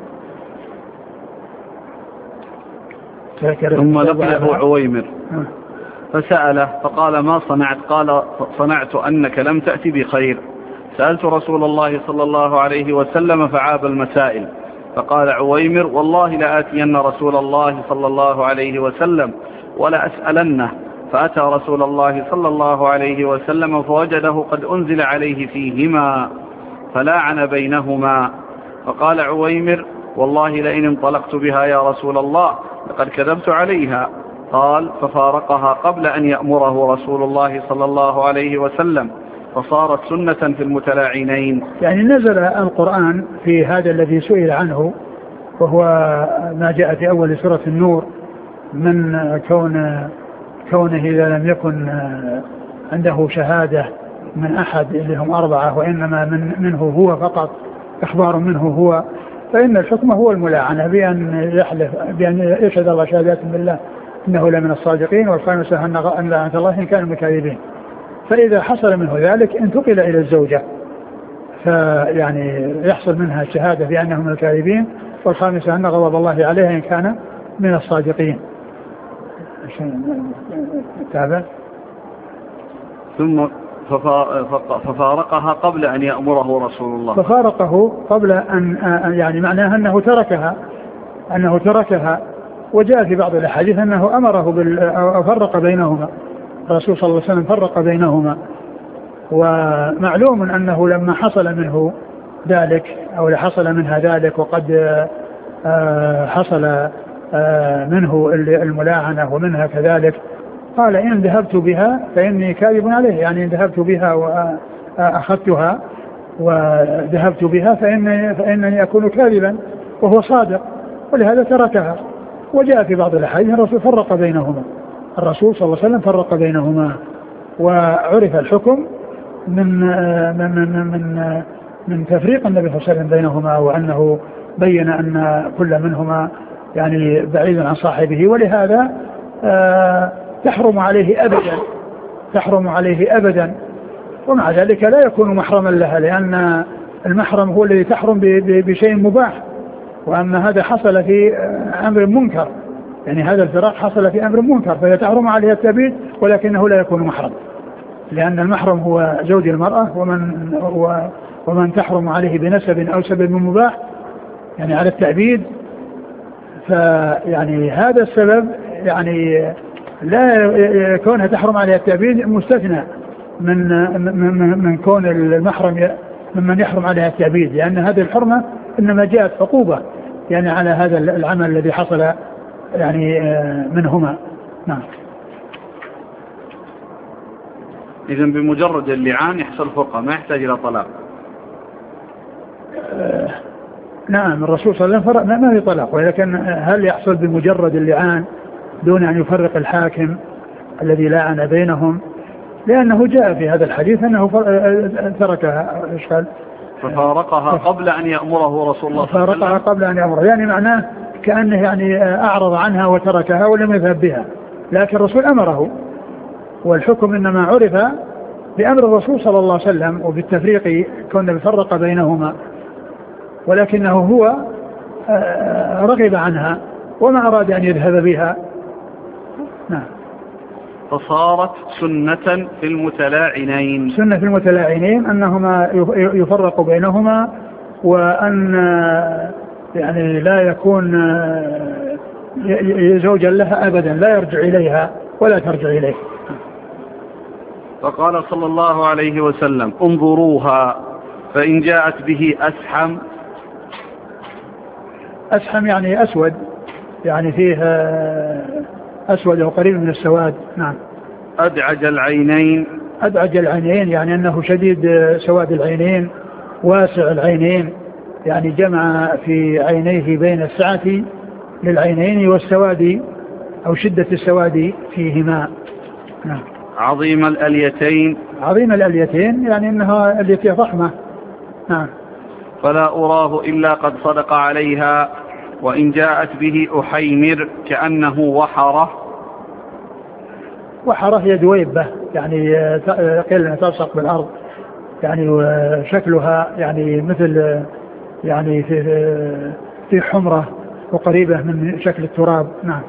ثم لقيه عويمر فسأله فقال: ما صنعت؟ قال: صنعت أنك لم تأتي بخير، سألت رسول الله صلى الله عليه وسلم فعاب المسائل. فقال عويمر: والله لآتين رسول الله صلى الله عليه وسلم ولا أسألنه. فأتى رسول الله صلى الله عليه وسلم فوجده قد أنزل عليه فيهما فلاعن بينهما. فقال عويمر: والله لئن انطلقت بها يا رسول الله لقد كذبت عليها. قال: ففارقها قبل أن يأمره رسول الله صلى الله عليه وسلم، فصارت سنة في المتلاعنين. يعني نزل القرآن في هذا الذي سئل عنه، وهو ما جاء في أول سورة النور من كون كونه إذا لم يكن عنده شهادة من أحد اللي هم أربعة، وإنما من منه هو فقط، إخبار منه هو، فإن الحكم هو الملاعنة، بأن يحلف بأن يشهد الله شهادات بالله إنه لمن الصادقين، والخامسة أن لعنة الله إن كانوا مكاذبين. فإذا حصل منه ذلك انتقل إلى الزوجة، فيعني يحصل منها الشهادة بأنهم الكاذبين، والخامسة أن غضب الله عليها إن كان من الصادقين. تابع. ثم ففارقها قبل أن يأمره رسول الله، ففارقه قبل أن يعني معناها أنه تركها أنه تركها وجاء في بعض الأحاديث أنه أمره بال أو فرق بينهما، الرسول صلى الله عليه وسلم فرق بينهما. ومعلوم أنه لما حصل منه ذلك أو حصل منها ذلك وقد حصل منه الملاعنة ومنها كذلك قال إن ذهبت بها فإني كاذب عليه، يعني إن ذهبت بها وأخذتها وذهبت بها فإني, فإنني أكون كاذبا وهو صادق، ولهذا تركها. وجاء في بعض الأحاديث الرسول فرق بينهما، الرسول صلى الله عليه وسلم فرق بينهما، وعرف الحكم من من من من, من تفريق النبي صلى الله عليه وسلم بينهما، وأنه بين أن كل منهما يعني بعيد عن صاحبه، ولهذا آه تحرم عليه أبدا تحرم عليه أبدا ومع ذلك لا يكون محرما لها، لأن المحرم هو الذي تحرم بشيء مباح، وأما هذا حصل في أمر منكر، يعني هذا الفراق حصل في أمر منكر فهي تحرم عليه التبيد ولكنه لا يكون محرم، لأن المحرم هو زوج المرأة ومن, ومن تحرم عليه بنسب أو سبب مباح يعني على التأبيد، فيعني هذا السبب يعني لا كونها تحرم عليه التأبيد مستثنى من, من, من كون المحرم ممن يحرم عليها التأبيد، لأن هذه الحرمة إنما جاءت عقوبة يعني على هذا العمل الذي حصل يعني منهما. نعم. إذن بمجرد اللعان يحصل فرقة ما يحتاج إلى طلاق. آه نعم الرسول صلى الله عليه وسلم ما في طلاق، ولكن هل يحصل بمجرد اللعان دون أن يفرق الحاكم الذي لعن بينهم؟ لأنه جاء في هذا الحديث أنه تركها إشكال ففارقها قبل أن يأمره رسول الله صلى الله عليه وسلم. فارقها قبل أن يأمره، يعني معناه كأنه يعني أعرض عنها وتركها ولم يذهب بها، لكن الرسول أمره، والحكم إنما عرف بأمر الرسول صلى الله عليه وسلم وبالتفريق كنا بفرق بينهما، ولكنه هو رغب عنها وما أراد أن يذهب بها. نعم. فصارت سنة في المتلاعنين. سنة في المتلاعنين أنهما يفرق بينهما، وأن يعني لا يكون زوجا لها أبدا، لا يرجع إليها ولا ترجع إليه. فقال صلى الله عليه وسلم انظروها فإن جاءت به أسحم. أسحم يعني أسود، يعني فيه أسود أو قريب من السواد. نعم. أدعج العينين. أدعج العينين يعني أنه شديد سواد العينين واسع العينين، يعني جمع في عينيه بين السعة للعينين والسواد أو شدة السواد فيهما. نعم. عظيم الأليتين. عظيم الأليتين يعني أنها اليتين ضخمة. نعم. فلا أراه إلا قد صدق عليها، وإن جاءت به أحيمر كأنه وحره. وحره هي دويبة، يعني قيل أنها تلصق بالأرض، يعني شكلها يعني مثل يعني في في حمرة وقريبة من شكل التراب. نعم.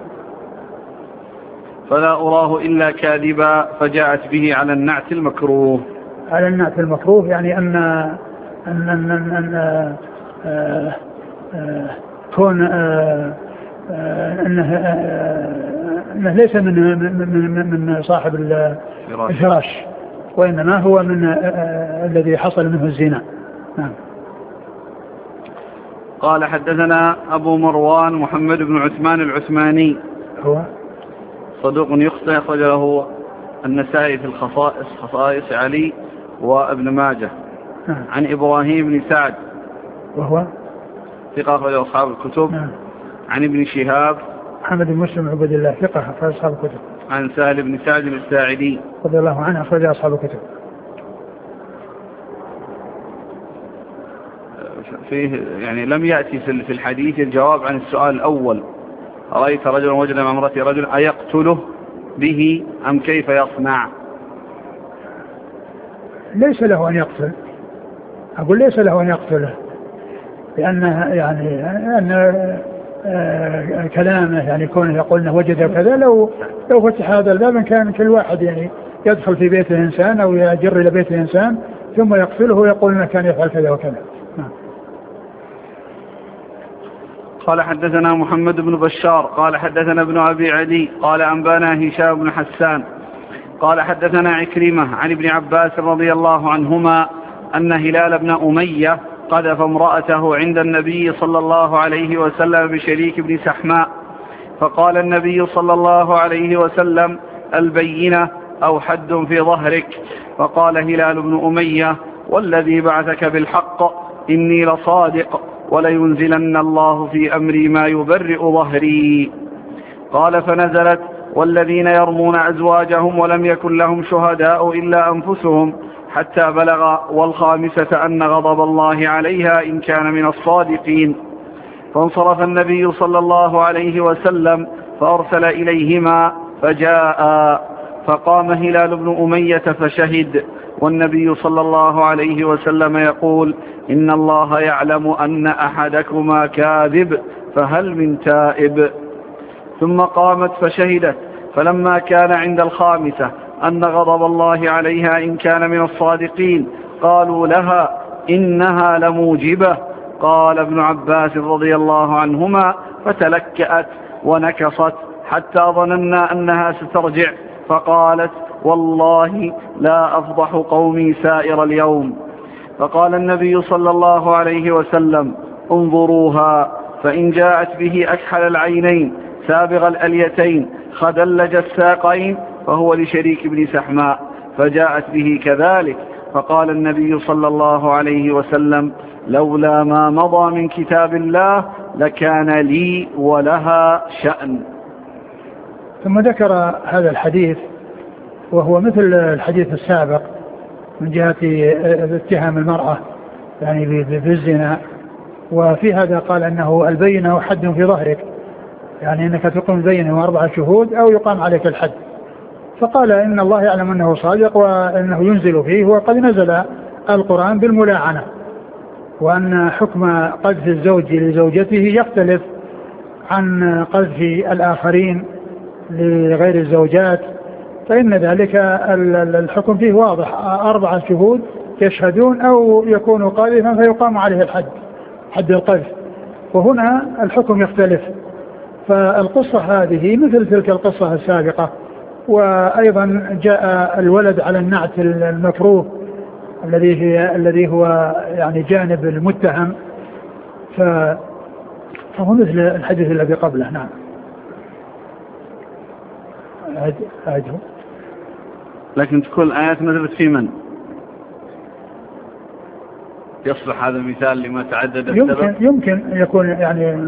فلا أراه إلا كاذبا، فجاءت به على النعت المكروه. على النعت المكروه يعني أن أن أن, أن, أن آه آه كون آه آه أنه, آه أنه ليس من من من صاحب الفراش، وإنما هو من آه الذي حصل منه الزنا. نعم. قال حدثنا أبو مروان محمد بن عثمان العثماني، هو صدوق يخطئ، أخرج له النسائي في الخصائص خصائص علي وابن ماجه. نعم. عن إبراهيم بن سعد وهو ثقة أخرج أصحاب الكتب. نعم. عن ابن شهاب محمد بن مسلم عبد الله ثقة أخرج أصحاب الكتب. عن سهل بن سعد الساعدي رضي الله عنه أخرج أصحاب الكتب. فيه يعني لم يأتي في الحديث الجواب عن السؤال الأول: رأيت رجلا وجد مع امرأته رجل أيقتله به أم كيف يصنع؟ ليس له أن يقتل، أقول ليس له أن يقتله، لأنه يعني أن آه كلامه يعني كونه يقول أنه وجد كذا، لو لو فتح هذا الباب كان كل واحد يعني يدخل في بيت الإنسان أو يجر إلى بيت الإنسان ثم يقتله ويقول أنه كان يفعل كذا وكذا. نعم. قال حدثنا محمد بن بشار قال حدثنا ابن أبي عدي قال أنبانا هشام بن حسان قال حدثنا عكرمة عن ابن عباس رضي الله عنهما أن هلال بن أمية قذف امرأته عند النبي صلى الله عليه وسلم بشريك بن سحماء، فقال النبي صلى الله عليه وسلم: البينة أو حد في ظهرك. فقال هلال بن أمية: والذي بعثك بالحق إني لصادق، ولينزلن الله في أمري ما يبرئ ظهري. قال: فنزلت: والذين يرمون أزواجهم ولم يكن لهم شهداء إلا أنفسهم، حتى بلغ: والخامسة أن غضب الله عليها إن كان من الصادقين. فانصرف النبي صلى الله عليه وسلم فأرسل إليهما فجاء، فقام هلال بن أمية فشهد، والنبي صلى الله عليه وسلم يقول: إن الله يعلم أن أحدكما كاذب، فهل من تائب؟ ثم قامت فشهدت، فلما كان عند الخامسة أن غضب الله عليها إن كان من الصادقين قالوا لها: إنها لموجبة. قال ابن عباس رضي الله عنهما: فتلكأت ونكصت حتى ظننا أنها سترجع، فقالت: والله لا أفضح قومي سائر اليوم. فقال النبي صلى الله عليه وسلم: انظروها، فإن جاءت به أكحل العينين سابغ الأليتين خدلج الساقين فهو لشريك بن سحماء، فجاءت به كذلك. فقال النبي صلى الله عليه وسلم: لولا ما مضى من كتاب الله لكان لي ولها شأن. ثم ذكر هذا الحديث وهو مثل الحديث السابق من جهة اتهام المرأة يعني بالزنا، وفي هذا قال أنه البينة حد في ظهرك، يعني أنك تقوم البينة وأربعة شهود أو يقام عليك الحد. فقال إن الله يعلم أنه صادق وأنه ينزل فيه، وقد نزل القرآن بالملاعنة، وأن حكم قذف الزوج لزوجته يختلف عن قذف الآخرين لغير الزوجات، فإن ذلك الحكم فيه واضح: أربعة شهود يشهدون أو يكون قاذفا فيقام عليه الحد، حد القذف. وهنا الحكم يختلف. فالقصة هذه مثل تلك القصة السابقة. وأيضا جاء الولد على النعت المكروه الذي هي الذي هو يعني جانب المتهم، فهو مثل الحديث الذي قبله. نعم. أعده. لكن تكون الآيات نزلت في من؟ يصلح هذا المثال لما تعدد السبب؟ يمكن يمكن يكون يعني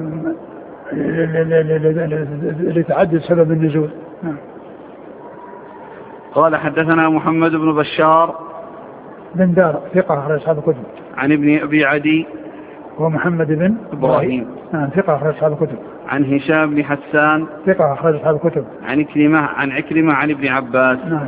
لتعدد سبب النزول. نعم. قال حدثنا محمد بن بشار بن دار ثقة أخرج أصحاب الكتب. عن ابن أبي عدي ومحمد بن إبراهيم نعم ثقة أخرج أصحاب الكتب. عن هشام بن حسان ثقة أخرج أصحاب الكتب. عن عكرمة عن عكرمة عن ابن عباس. نعم.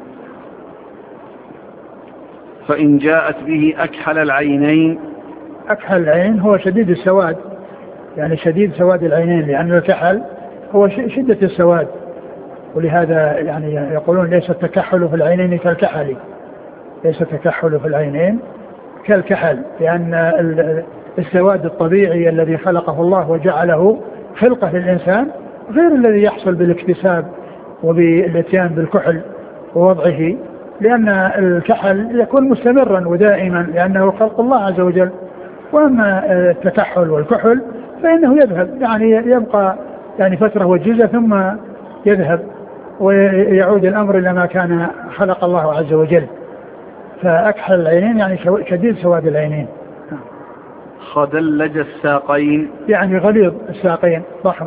فإن جاءت به أكحل العينين. أكحل العين هو شديد السواد، يعني شديد سواد العينين، لأن الكحل هو شدة السواد، ولهذا يعني يقولون ليس التكحل في العينين كالكحل، ليس التكحل في العينين كالكحل، لأن السواد الطبيعي الذي خلقه الله وجعله خلقة للإنسان غير الذي يحصل بالاكتساب وبالاتيان بالكحل ووضعه، لأن الكحل يكون مستمرا ودائما لأنه خلق الله عز وجل. وأما التكحل والكحل فإنه يذهب، يعني يبقى يعني فترة وجيزة ثم يذهب ويعود الأمر إلى ما كان خلق الله عز وجل. فأكحل العينين يعني شديد سواد العينين. خدلج الساقين يعني غليظ الساقين ضخم.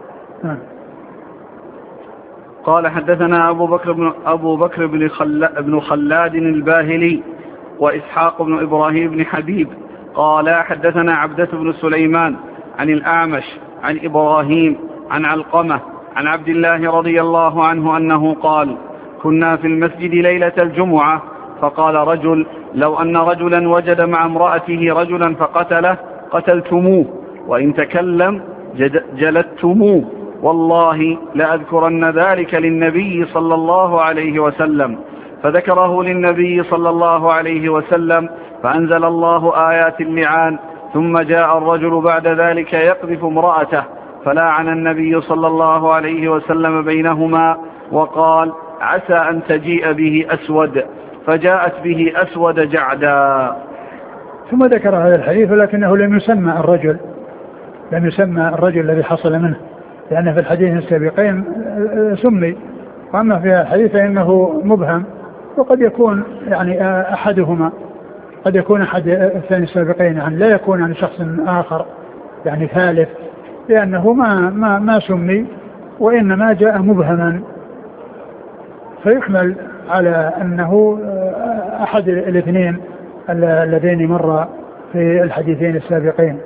قال حدثنا أبو بكر بن, أبو بكر بن, خل... بن خلاد الباهلي وإسحاق بن إبراهيم بن حبيب قال حدثنا عبدة بن سليمان عن الأعمش عن إبراهيم عن علقمة عن عبد الله رضي الله عنه أنه قال: كنا في المسجد ليلة الجمعة فقال رجل: لو أن رجلا وجد مع امرأته رجلا فقتله قتلتموه، وإن تكلم جلدتموه، والله لأذكرن ذلك للنبي صلى الله عليه وسلم. فذكره للنبي صلى الله عليه وسلم فأنزل الله آيات اللعان. ثم جاء الرجل بعد ذلك يقذف امرأته فلاعن النبي صلى الله عليه وسلم بينهما وقال: عسى أن تجيء به أسود فجاءت به أسود جعدا. ثم ذكر هذا الحديث ولكنه لم يسمى الرجل لم يسمى الرجل الذي حصل منه، لأن في الحديث السابقين سمي، وأما في الحديث فإنه مبهم، وقد يكون يعني أحدهما قد يكون أحد الثاني السابقين، يعني لا يكون عن شخص آخر يعني ثالث، لأنه ما ما ما سمي وإنما جاء مبهما، فيحمل على أنه أحد الاثنين اللذين مر في الحديثين السابقين.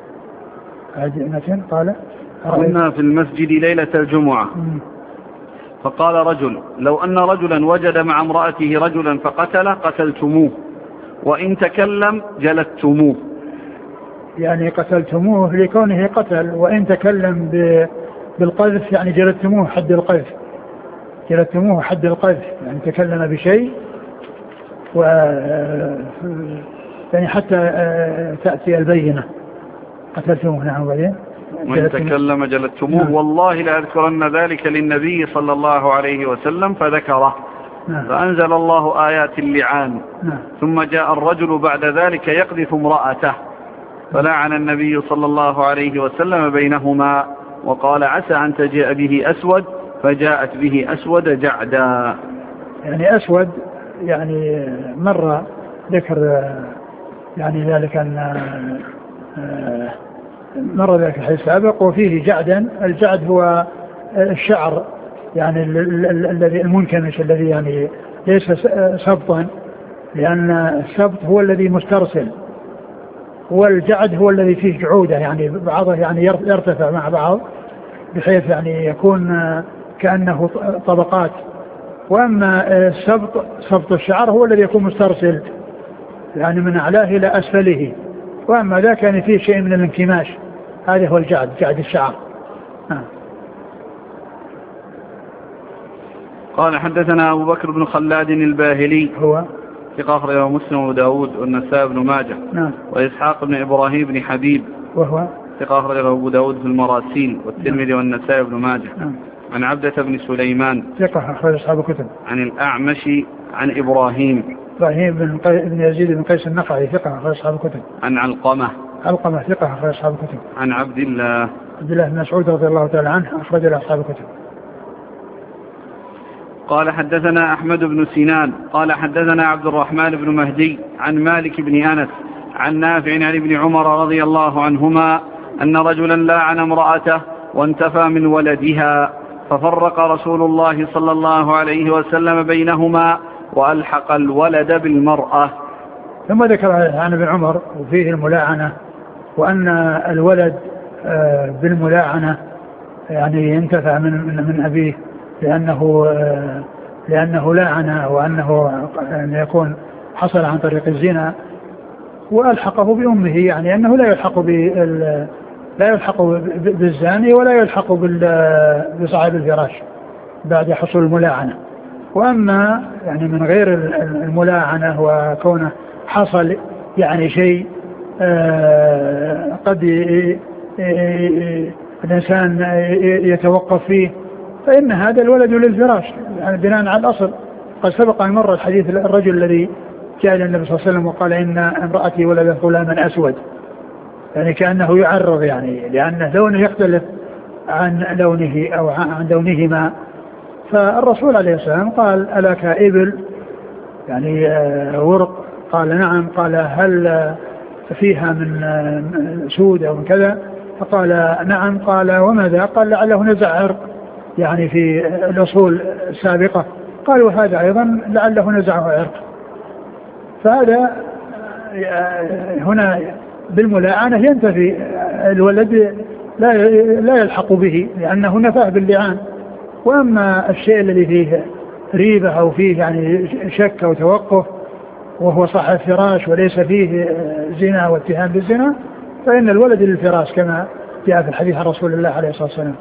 قال كنا في المسجد ليلة الجمعة فقال رجل لو أن رجلا وجد مع امرأته رجلا فقتله قتلتموه وإن تكلم جلدتموه. يعني قتلتموه لكونه قتل، وإن تكلم بالقذف يعني جلدتموه حد القذف جلدتموه حد القذف يعني تكلم بشيء و يعني حتى تأتي البينة قتلتموه. نعم. وبعدين وإن تكلم جلدتموه. نعم. والله لأذكرن ذلك للنبي صلى الله عليه وسلم فذكره. نعم. فأنزل الله آيات اللعان. نعم. ثم جاء الرجل بعد ذلك يقذف امرأته فلعن النبي صلى الله عليه وسلم بينهما وقال عسى أن تجيء به أسود فجاءت به أسود جعدا. يعني أسود يعني مرة ذكر يعني ذلك أن مر ذلك الحديث السابق وفيه جعدا. الجعد هو الشعر يعني الذي المنكمش الذي يعني ليس سبطا، لأن السبط هو الذي مسترسل، والجعد هو الذي فيه جعودة يعني بعضه يعني يرتفع مع بعض بحيث يعني يكون كأنه طبقات. وأما السبط سبط الشعر هو الذي يكون مسترسل يعني من أعلاه إلى أسفله، وأما ذا كان فيه شيء من الانكماش، هذا هو الجعد، جعد الشعر. آه. قال حدثنا أبو بكر بن خلاد الباهلي هو ثقة أخرجه مسلم وداود والنسائي بن ماجه. نعم. وإسحاق بن إبراهيم بن حبيب وهو ثقة أخرجه أبو داود في المراسيل والترمذي والنسائي بن ماجه. نعم. عن عبدة بن سليمان ثقة أخرج أصحاب الكتب. عن الأعمش عن إبراهيم إبراهيم بن, قي... بن يزيد بن قيس النخعي ثقة أخرج أصحاب الكتب. عن علقمة علقمة ثقة أخرج أصحاب الكتب. عن عبد الله عبد الله بن مسعود رضي الله تعالى عنه أخرج له أصحاب الكتب. قال حدثنا أحمد بن سنان قال حدثنا عبد الرحمن بن مهدي عن مالك بن أنس عن نافع عن ابن عمر رضي الله عنهما أن رجلا لاعن امرأته وانتفى من ولدها ففرق رسول الله صلى الله عليه وسلم بينهما وألحق الولد بالمرأة. ثم ذكر عن ابن عمر وفيه الملاعنة، وأن الولد بالملاعنة يعني ينتفع من من أبيه لأنه لأنه لاعن، وأنه يكون حصل عن طريق الزنا، وألحقه بأمه يعني أنه لا يلحق بال لا يلحق بالزاني ولا يلحق بصاحب الفراش بعد حصول الملاعنة. وأما يعني من غير الملاعنة وكونه حصل يعني شيء قد الإنسان يتوقف فيه، فإن هذا الولد للفراش يعني بناء على الأصل. قد سبق أن مر الحديث الرجل الذي جاء إلى النبي صلى الله عليه وسلم وقال إن امرأتي ولدت غلاما أسود، يعني كأنه يعرض يعني لأن لونه يختلف عن لونه أو عن لونهما. فالرسول عليه السلام قال ألك إبل يعني ورق؟ قال نعم. قال هل فيها من سود أو من كذا؟ فقال نعم. قال وماذا؟ قال لعله نزع عرق يعني في الأصول السابقة. قال وهذا أيضا لعله نزعه عرق. فهذا هنا بالملاعنة ينتفي الولد لا لا يلحق به لأنه نفاه باللعان. وأما الشيء الذي فيه ريبة أو فيه يعني شك أو توقف وهو صاحب فراش وليس فيه زنا واتهام بالزنا فإن الولد للفراش كما جاء في الحديث عن رسول الله عليه الصلاة والسلام.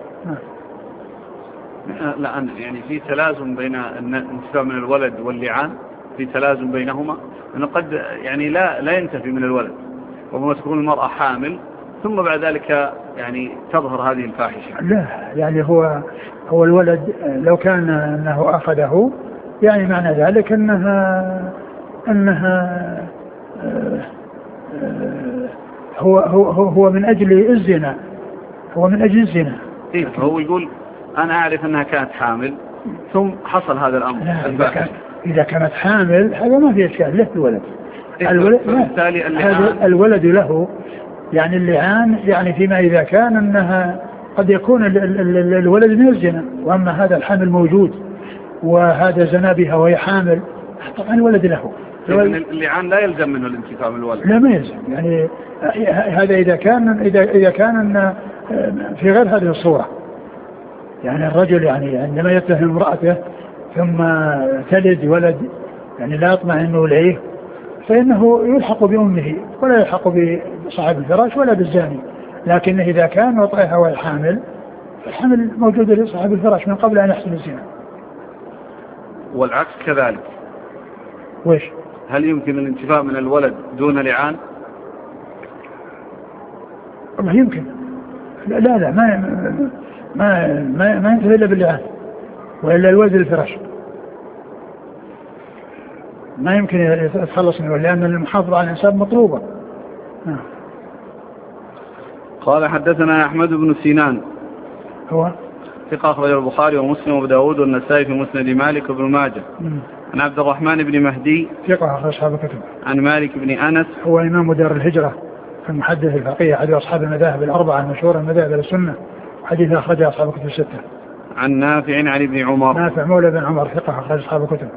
لا يعني في تلازم بين الانتفاع من الولد واللعان، في تلازم بينهما، أنه قد يعني لا لا ينتفي من الولد، ربما تكون المرأة حامل ثم بعد ذلك يعني تظهر هذه الفاحشة. لا يعني هو هو الولد لو كان أنه أخذه يعني معنى ذلك أنها أنها هو هو هو من أجل الزنا، هو من أجل الزنا. إيه هو يقول أنا أعرف أنها كانت حامل ثم حصل هذا الأمر. إذا, كان إذا كانت حامل هذا ما في إشكال له الولد. إيه الولد, اللعان الولد له يعني اللعان يعني فيما إذا كان أنها قد يكون ال ال ال الولد من الزنا، وأما هذا الحمل موجود وهذا زنا بها وهي حامل طبعا الولد له. اللعان لا يلزم منه الانتفاع من الولد. لا ما يلزم يعني هذا إذا كان إذا إذا كان في غير هذه الصورة. يعني الرجل يعني عندما يتهم امرأته ثم تلد ولد يعني لا يطمئن إليه فإنه يلحق بأمه ولا يلحق بصاحب الفراش ولا بالزاني. لكن إذا كان وطئها وهي حامل الحمل موجود لصاحب الفراش من قبل أن يحصل الزنا. والعكس كذلك. ويش؟ هل يمكن الانتفاع من الولد دون لعان؟ والله يمكن. لا لا, لا ما ما ما, ما ينتفع إلا باللعان وإلا الولد الفراش ما يمكن يتخلص منه لأن المحافظة على الإنسان مطلوبة. قال حدثنا أحمد بن سينان هو ثقة أخرج البخاري ومسلم وأبو داود والنسائي في مسند مالك وابن ماجه. عن عبد الرحمن بن مهدي ثقة أخرج أصحاب الكتب. عن مالك بن أنس هو إمام دار الهجرة المحدث الفقيه أحد أصحاب المذاهب الأربعة المشهورة المذاهب السنة حديث أخرج أصحاب الكتب الستة. عن نافع عن ابن عمر نافع مولى بن عمر ثقة أخرج أصحاب الكتب.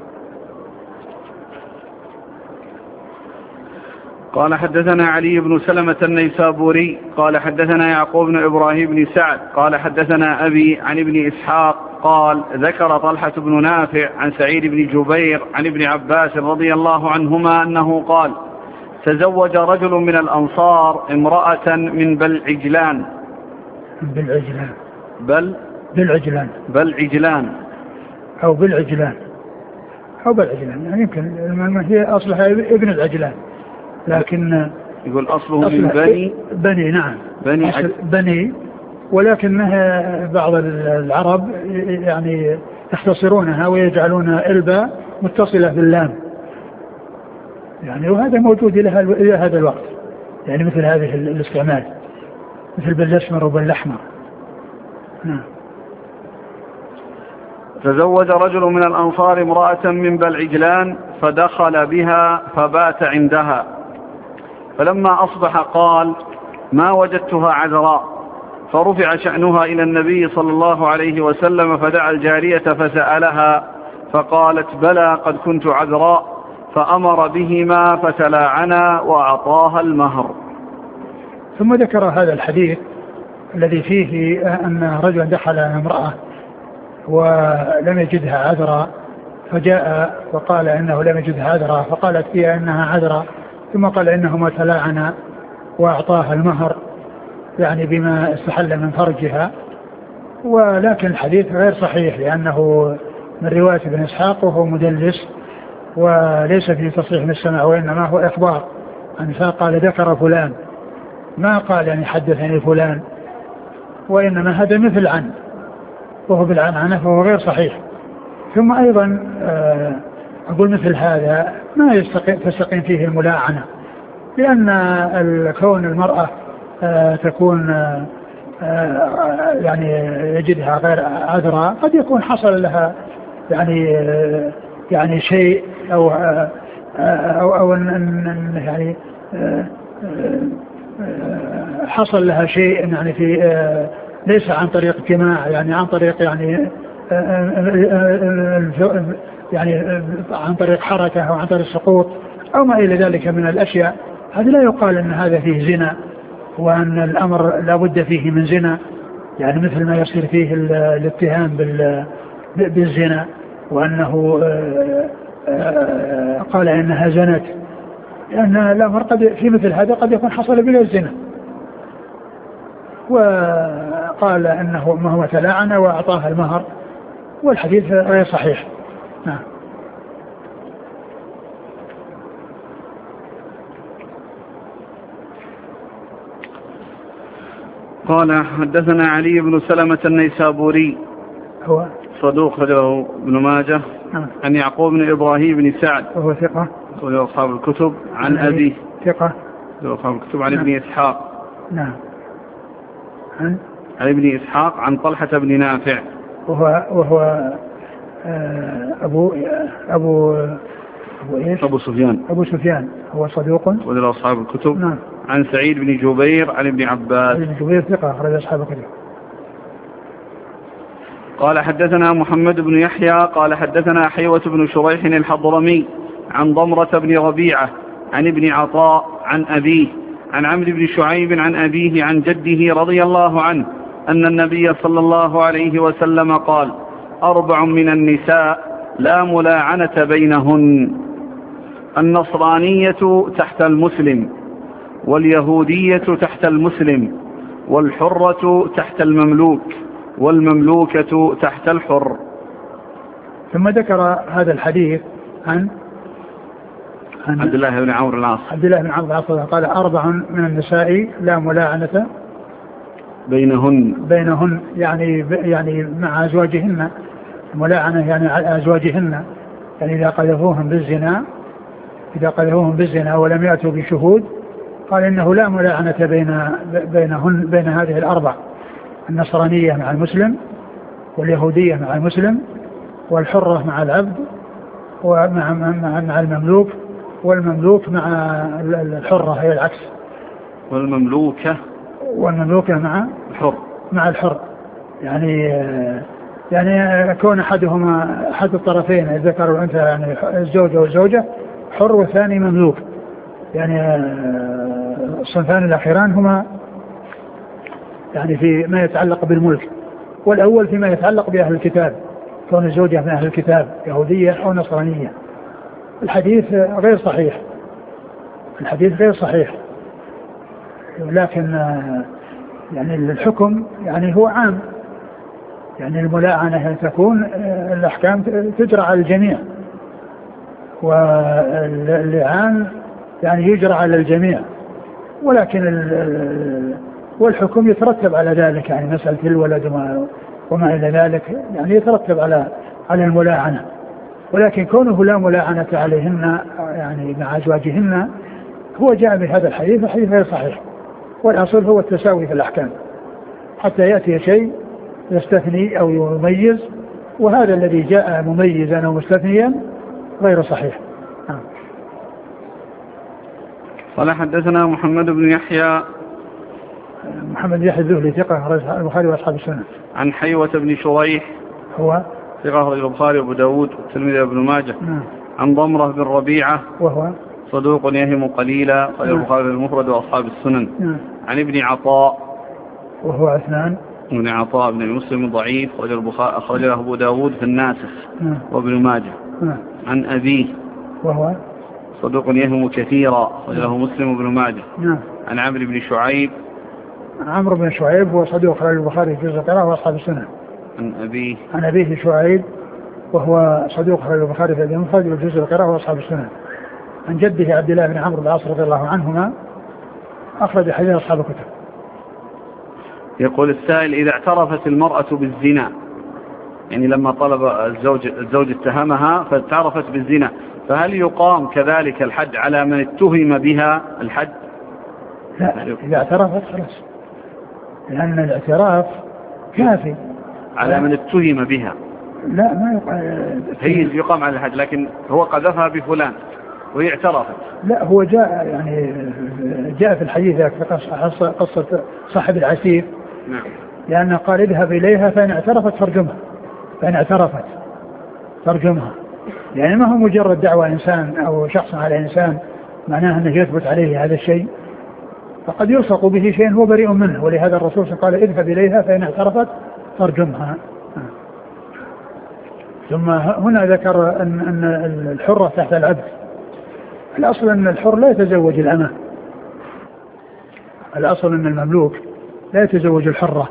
قال حدثنا علي بن سلمة النيسابوري قال حدثنا يعقوب بن إبراهيم بن سعد قال حدثنا أبي عن ابن إسحاق قال ذكر طلحة بن نافع عن سعيد بن جبير عن ابن عباس رضي الله عنهما أنه قال تزوج رجل من الأنصار امرأة من بلعجلان بالعجلان بل بالعجلان بالعجلان أو بالعجلان أو بالعجلان يعني يمكن هي أصلها ابن العجلان لكن يقول أصله من بني بني نعم بني, أصل بني ولكنها بعض العرب يعني يختصرونها ويجعلون الباء متصلة باللام يعني وهذا موجود إلى هذا الوقت يعني مثل هذه الاستعمال مثل بالأسمر وبالأحمر. نعم. تزوج رجل من الأنصار امرأة من بلعجلان فدخل بها فبات عندها فلما أصبح قال ما وجدتها عذراء فرفع شأنها إلى النبي صلى الله عليه وسلم فدعا الجارية فسألها فقالت بلى قد كنت عذراء فأمر بهما فتلاعنا وأعطاها المهر. ثم ذكر هذا الحديث الذي فيه أن رجلا دخل امرأة ولم يجدها عذراء فجاء وقال إنه لم يجدها عذراء فقالت فيها إنها عذراء ثم قال إنهما تلاعنا وأعطاها المهر يعني بما استحل من فرجها. ولكن الحديث غير صحيح لأنه من رواية ابن إسحاق وهو مدلس وليس فيه تصريح من السماء وإنما هو إخبار أن قال ذكر فلان ما قال يعني حدثني فلان وإنما هذا مثل عن وهو بالعنعنة فهو غير صحيح. ثم أيضا أقول مثل هذا ما تستقيم فيه الملاعنة لأن كون المرأة تكون يعني يجدها غير عذراء قد يكون حصل لها يعني يعني شيء أو أو, أو يعني حصل لها شيء يعني في ليس عن طريق اجتماع يعني عن طريق يعني يعني عن طريق حركة أو عن طريق سقوط أو ما إلى ذلك من الأشياء. هذا لا يقال أن هذا فيه زنا وأن الأمر لا بد فيه من زنا يعني مثل ما يصير فيه الاتهام بالزنا وأنه قال إنها زنت لأن الأمر قد في مثل هذا قد يكون حصل بلا الزنا وقال أنه ما هو تلاعن وأعطاها المهر والحديث غير صحيح. نعم. قال حدثنا علي بن سلمة النيسابوري هو صدوق له ابن ماجه نعم. عن يعقوب بن إبراهيم بن سعد وهو ثقة وله أصحاب الكتب عن أبيه ثقة له أصحاب الكتب عن نعم. ابن إسحاق نعم عن عن ابن إسحاق عن طلحة بن نافع وهو وهو أبو أبو أبو إيش أبو سفيان أبو سفيان هو صدوق وله أصحاب الكتب نعم. عن سعيد بن جبير عن ابن عباس ابن جبير ثقة أخرج أصحاب الكتب. قال حدثنا محمد بن يحيى قال حدثنا حيوة بن شريح الحضرمي عن ضمرة بن ربيعة عن ابن عطاء عن أبيه عن عمرو بن شعيب عن أبيه عن جده رضي الله عنه أن النبي صلى الله عليه وسلم قال أربع من النساء لا ملاعنة بينهن: النصرانية تحت المسلم، واليهودية تحت المسلم، والحرة تحت المملوك، والمملوكة تحت الحر. ثم ذكر هذا الحديث عن عن عبد الله بن عمرو العاص عبد الله بن عمرو العاص قال أربع من النساء لا ملاعنة بينهن بينهن يعني يعني مع أزواجهن، ملاعنة يعني على أزواجهن، يعني إذا قذفوهم بالزنا إذا قذفوهم بالزنا ولم يأتوا بشهود قال إنه لا ملاعنة بين بينهن بين هذه الأربع: النصرانية مع المسلم، واليهودية مع المسلم، والحرة مع العبد، ومع مع مع المملوك، والمملوك مع الحرة هي العكس، والمملوكة والمملوكة مع الحر مع الحر. يعني يعني كون أحدهما أحد الطرفين الذكر والأنثى يعني الزوجة والزوجة حر والثاني مملوك، يعني الصنفان الأخيران هما يعني في ما يتعلق بالملك، والأول فيما يتعلق بأهل الكتاب، كون الزوجة من أهل الكتاب يهودية أو نصرانية. الحديث غير صحيح، الحديث غير صحيح، لكن يعني الحكم يعني هو عام، يعني الملاعنة تكون الأحكام تجرى على الجميع، واللعان يعني يجرى على الجميع، ولكن والحكم يترتب على ذلك، يعني مسألة الولد وما, وما إلى ذلك يعني يترتب على على الملاعنة، ولكن كونه لا ملاعنة عليهن يعني مع أزواجهن هو جاء بهذا الحديث، الحديث غير صحيح، والأصل هو التساوي في الأحكام حتى يأتي شيء يستثني أو يميز، وهذا الذي جاء مميزا أو مستثنيا غير صحيح. قال حدثنا محمد بن يحيى محمد يحيى الذهلي ثقة البخاري وأصحاب السنة. عن حيوة بن شريح هو ثقة البخاري وأبو داود والترمذي وابن ماجه. نعم. عن ضمرة بن ربيعة وهو صدوق يهم قليلا قال البخاري المفرد وأصحاب السنن. نعم. عن ابن عطاء وهو عثمان ابن عطاء بن مسلم ضعيف أخرجه أبو داود في الناسخ. نعم. وابن ماجه. نعم. عن أبيه وهو صدوق يهم كثيرا أخرجه مسلم وابن ماجه. نعم. عن عمرو بن شعيب عمرو بن شعيب هو صدوق أخرجه البخاري في جزء القراءة وأصحاب السنة. عن أبيه عن أبيه شعيب وهو صدوق أخرجه البخاري في المفرد وجزء القراءة وأصحاب السنة. عن جده عبد الله بن عمرو بن العاص رضي الله عنهما أخرج حديث أصحاب الكتب. يقول السائل: إذا اعترفت المرأة بالزنا، يعني لما طلب الزوج الزوج اتهمها فاعترفت بالزنا، فهل يقام كذلك الحد على من اتهم بها الحد؟ لا، إذا اعترفت خلاص، لأن الاعتراف كافي على من اتهم بها. لا ما يقام، هي يقام على الحد، لكن هو قذفها بفلان وهي اعترفت. لا، هو جاء يعني جاء في الحديث في قصة صاحب العسير. نعم. لأنه قال: اذهب إليها فإن اعترفت فارجمها، فإن اعترفت فارجمها، يعني ما هو مجرد دعوة إنسان أو شخص على إنسان معناه أنه يثبت عليه هذا الشيء، فقد يلصق به شيء هو بريء منه، ولهذا الرسول قال: اذهب إليها فإن اعترفت فارجمها. ثم هنا ذكر أن, أن الحرة تحت العبد. الأصل أن الحر لا يتزوج الأمة، الأصل أن المملوك لا يتزوج الحرة،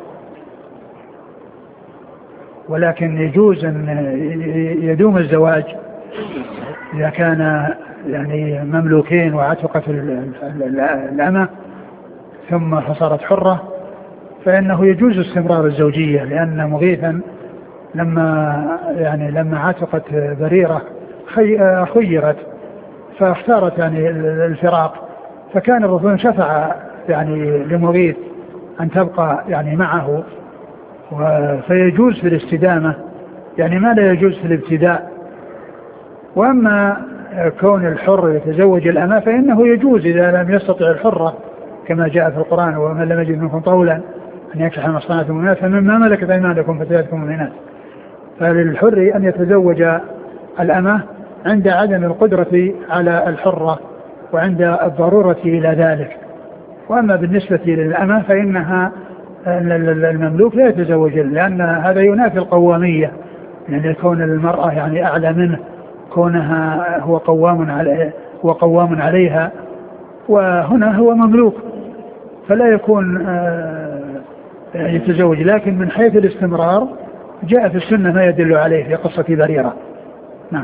ولكن يجوز أن يدوم الزواج إذا كان يعني مملوكين وعتقت الأمة ثم فصارت حرة، فإنه يجوز استمرار الزوجية، لأن مغيثا لما يعني لما عتقت بريرة خيرت فاختارت يعني الفراق، فكان الرسول شفع يعني لمغيث أن تبقى يعني معه، فيجوز في الاستدامة يعني ما لا يجوز في الابتداء. وأما كون الحر يتزوج الأمة فإنه يجوز إذا لم يستطع الحرة كما جاء في القرآن: ومن لم يجد منكم طولا أن يكحل المحصنات المؤمنات فمما ملكت أيمانكم فتياتكم المؤمنات. فللحر أن يتزوج الأمة عند عدم القدرة على الحرة وعند الضرورة إلى ذلك. وأما بالنسبة للأمة فإنها المملوك لا يتزوج، لأن هذا ينافي القوامية، يعني كون المرأة يعني أعلى منه، كونها هو قوام عليه هو قوام عليها، وهنا هو مملوك فلا يكون يتزوج. لكن من حيث الاستمرار جاء في السنة ما يدل عليه في قصة بريرة. نعم.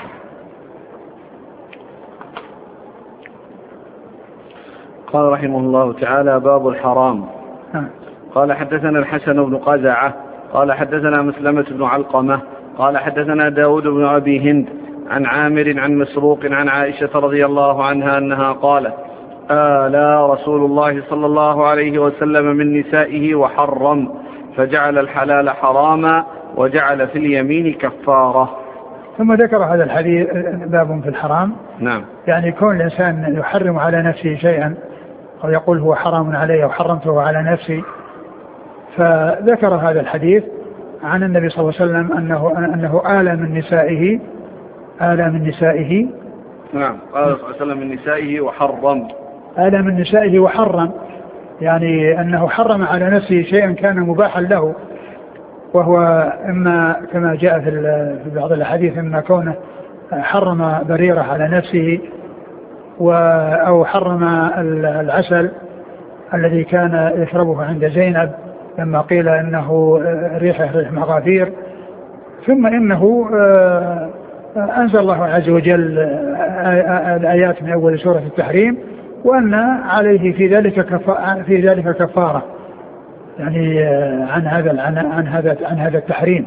قال رحمه الله تعالى: باب الحرام. نعم. قال: حدثنا الحسن بن قزعة قال حدثنا مسلمة بن علقمة قال حدثنا داود بن أبي هند عن عامر عن مسروق عن عائشة رضي الله عنها أنها قالت: آلى رسول الله صلى الله عليه وسلم من نسائه وحرم، فجعل الحلال حراما وجعل في اليمين كفارة. ثم ذكر هذا الحديث باب في الحرام. نعم. يعني كون الإنسان يحرم على نفسه شيئا أو يقول هو حرام علي أو حرمته على نفسي، فذكر هذا الحديث عن النبي صلى الله عليه وسلم أنه, أنه آلى من نسائه آلى من نسائه نعم. قال صلى الله عليه وسلم من نسائه وحرم، آلى من نسائه وحرم، يعني أنه حرم على نفسه شيئا كان مباحا له، وهو إما كما جاء في بعض الحديث إما كونه حرم بريرة على نفسه أو حرم العسل الذي كان يشربه عند زينب لما قيل إنه ريحه ريح مغافير. ثم إنه أنزل الله عز وجل الآيات من أول سورة التحريم وأن عليه في ذلك في ذلك كفارة، يعني عن هذا عن هذا عن هذا التحريم.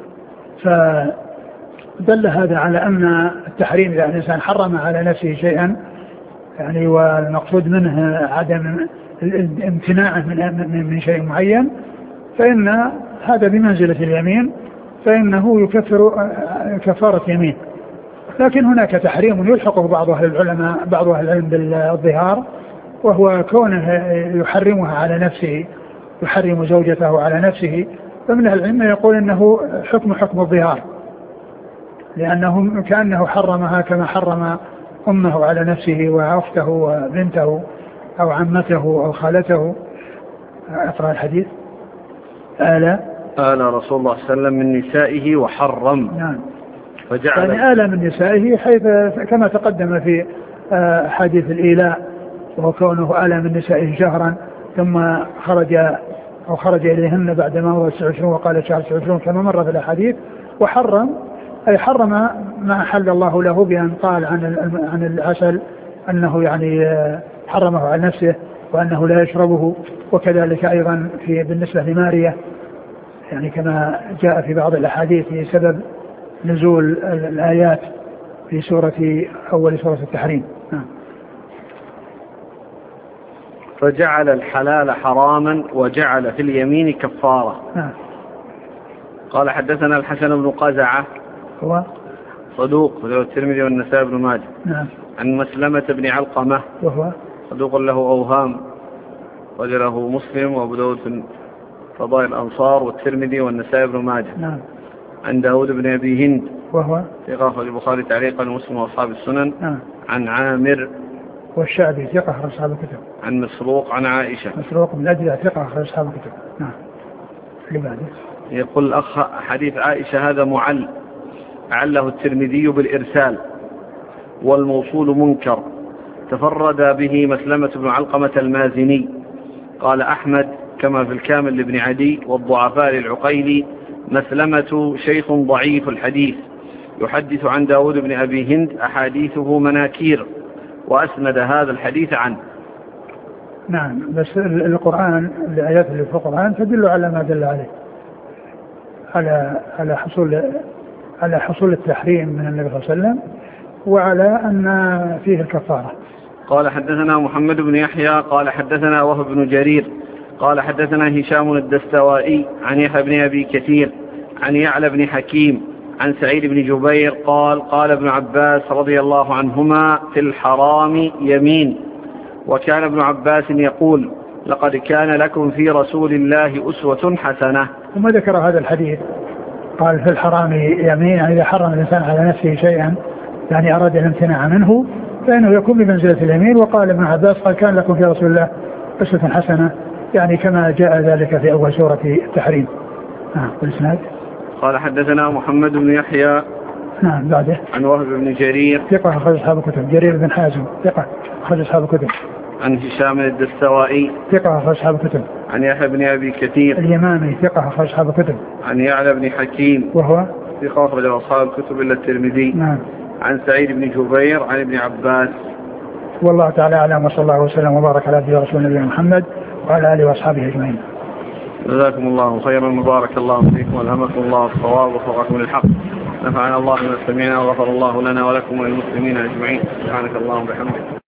فدل هذا على أن التحريم إذا الإنسان حرم على نفسه شيئا يعني والمقصود منه عدم امتناعه من من شيء معين، فإن هذا بمنزلة اليمين، فإنه يكفر كفارة يمين. لكن هناك تحريم يلحقه بعض أهل العلماء بعض أهل العلم بالظهار، وهو كونه يحرمها على نفسه، يحرم زوجته على نفسه، فمن أهل العلم يقول إنه حكم حكم الظهار، لأنه كأنه حرمها كما حرم أمه على نفسه وأخته وبنته أو عمته أو خالته. أقرأ الحديث. آلى آلى رسول الله صلى الله عليه وسلم من نسائه وحرم. نعم. فجعل يعني آلى من نسائه حيث كما تقدم في حديث الإيلاء، وكونه آلى من نسائه شهرا ثم خرج أو خرج إليهن بعد ما هو تسعة وعشرين وقال شهر تسعة وعشرين كما مر في الأحاديث. وحرم أي حرم ما أحل الله له بأن قال عن عن العسل أنه يعني حرمه على نفسه وأنه لا يشربه، وكذلك أيضا في بالنسبة لماريا يعني كما جاء في بعض الأحاديث في سبب نزول الآيات في سورة أول سورة التحريم. نعم. فجعل الحلال حراما وجعل في اليمين كفارة. نعم. قال حدثنا الحسن بن قزعة هو صدوق له الترمذي والنسائي بن ماجه. نعم. عن مسلمة بن علقمة وهو صدوق له أوهام وجره مسلم وأبو داود في فضائل الأنصار والترمذي والنسائي بن ماجه. نعم. عن داود بن أبي هند وهو ثقة البخاري تعليقا ومسلم وأصحاب السنن. نعم. عن عامر والشعبي ثقة أخرج أصحاب الكتب. عن مسروق عن عائشة مسروق بن الأجدع ثقة أخرج أصحاب الكتب. نعم. لبعده يقول الأخ حديث عائشة هذا معل، عله الترمذي بالإرسال والموصول منكر، تفرد به مسلمة بن علقمة المازني. قال أحمد كما في الكامل لابن عدي والضعفاء للعقيلي: مسلمة شيخ ضعيف الحديث يحدث عن داود بن أبي هند أحاديثه مناكير، وأسند هذا الحديث عنه. نعم، بس القرآن الآيات اللي في القرآن تدل على ما دل عليه، على على حصول على حصول التحريم من النبي صلى الله عليه وسلم، وعلى أن فيه الكفارة. قال حدثنا محمد بن يحيى قال حدثنا وهب بن جرير قال حدثنا هشام الدستوائي عن يحيى بن أبي كثير عن يعلى بن حكيم عن سعيد بن جبير قال قال ابن عباس رضي الله عنهما في الحرام يمين. وكان ابن عباس يقول لقد كان لكم في رسول الله أسوة حسنة. ثم ذكر هذا الحديث قال في الحرام يمين، يعني إذا حرم الإنسان على نفسه شيئا يعني أراد الامتناع منه فإنه يكون بمنزلة اليمين. وقال ابن عباس قال كان لكم في رسول الله أسوة حسنة، يعني كما جاء ذلك في أول سورة التحريم. نعم. والإسناد قال حدثنا محمد بن يحيى نعم بعده عن وهب بن جرير ثقة أخرج أصحاب الكتب. جرير بن حازم ثقة أخرج أصحاب الكتب. عن هشام الدستوائي ثقة أخرج أصحاب الكتب. عن يحيى بن أبي كثير اليمامي ثقة أخرج أصحاب الكتب. عن يعلى بن حكيم وهو ثقة أخرج أصحاب الكتب إلا الترمذي. نعم. عن سعيد بن جبير عن ابن عباس. والله تعالى أعلم، وصلى الله وسلم وبارك على عبده ورسوله نبينا محمد وعلى آله وأصحابه أجمعين. جزاكم الله خيرا وبارك الله فيكم والهمكم الله الصواب ووفقكم للحق. نفعنا الله بما سمعنا وغفر الله لنا ولكم وللمسلمين أجمعين. سبحانك اللهم وبحمدك.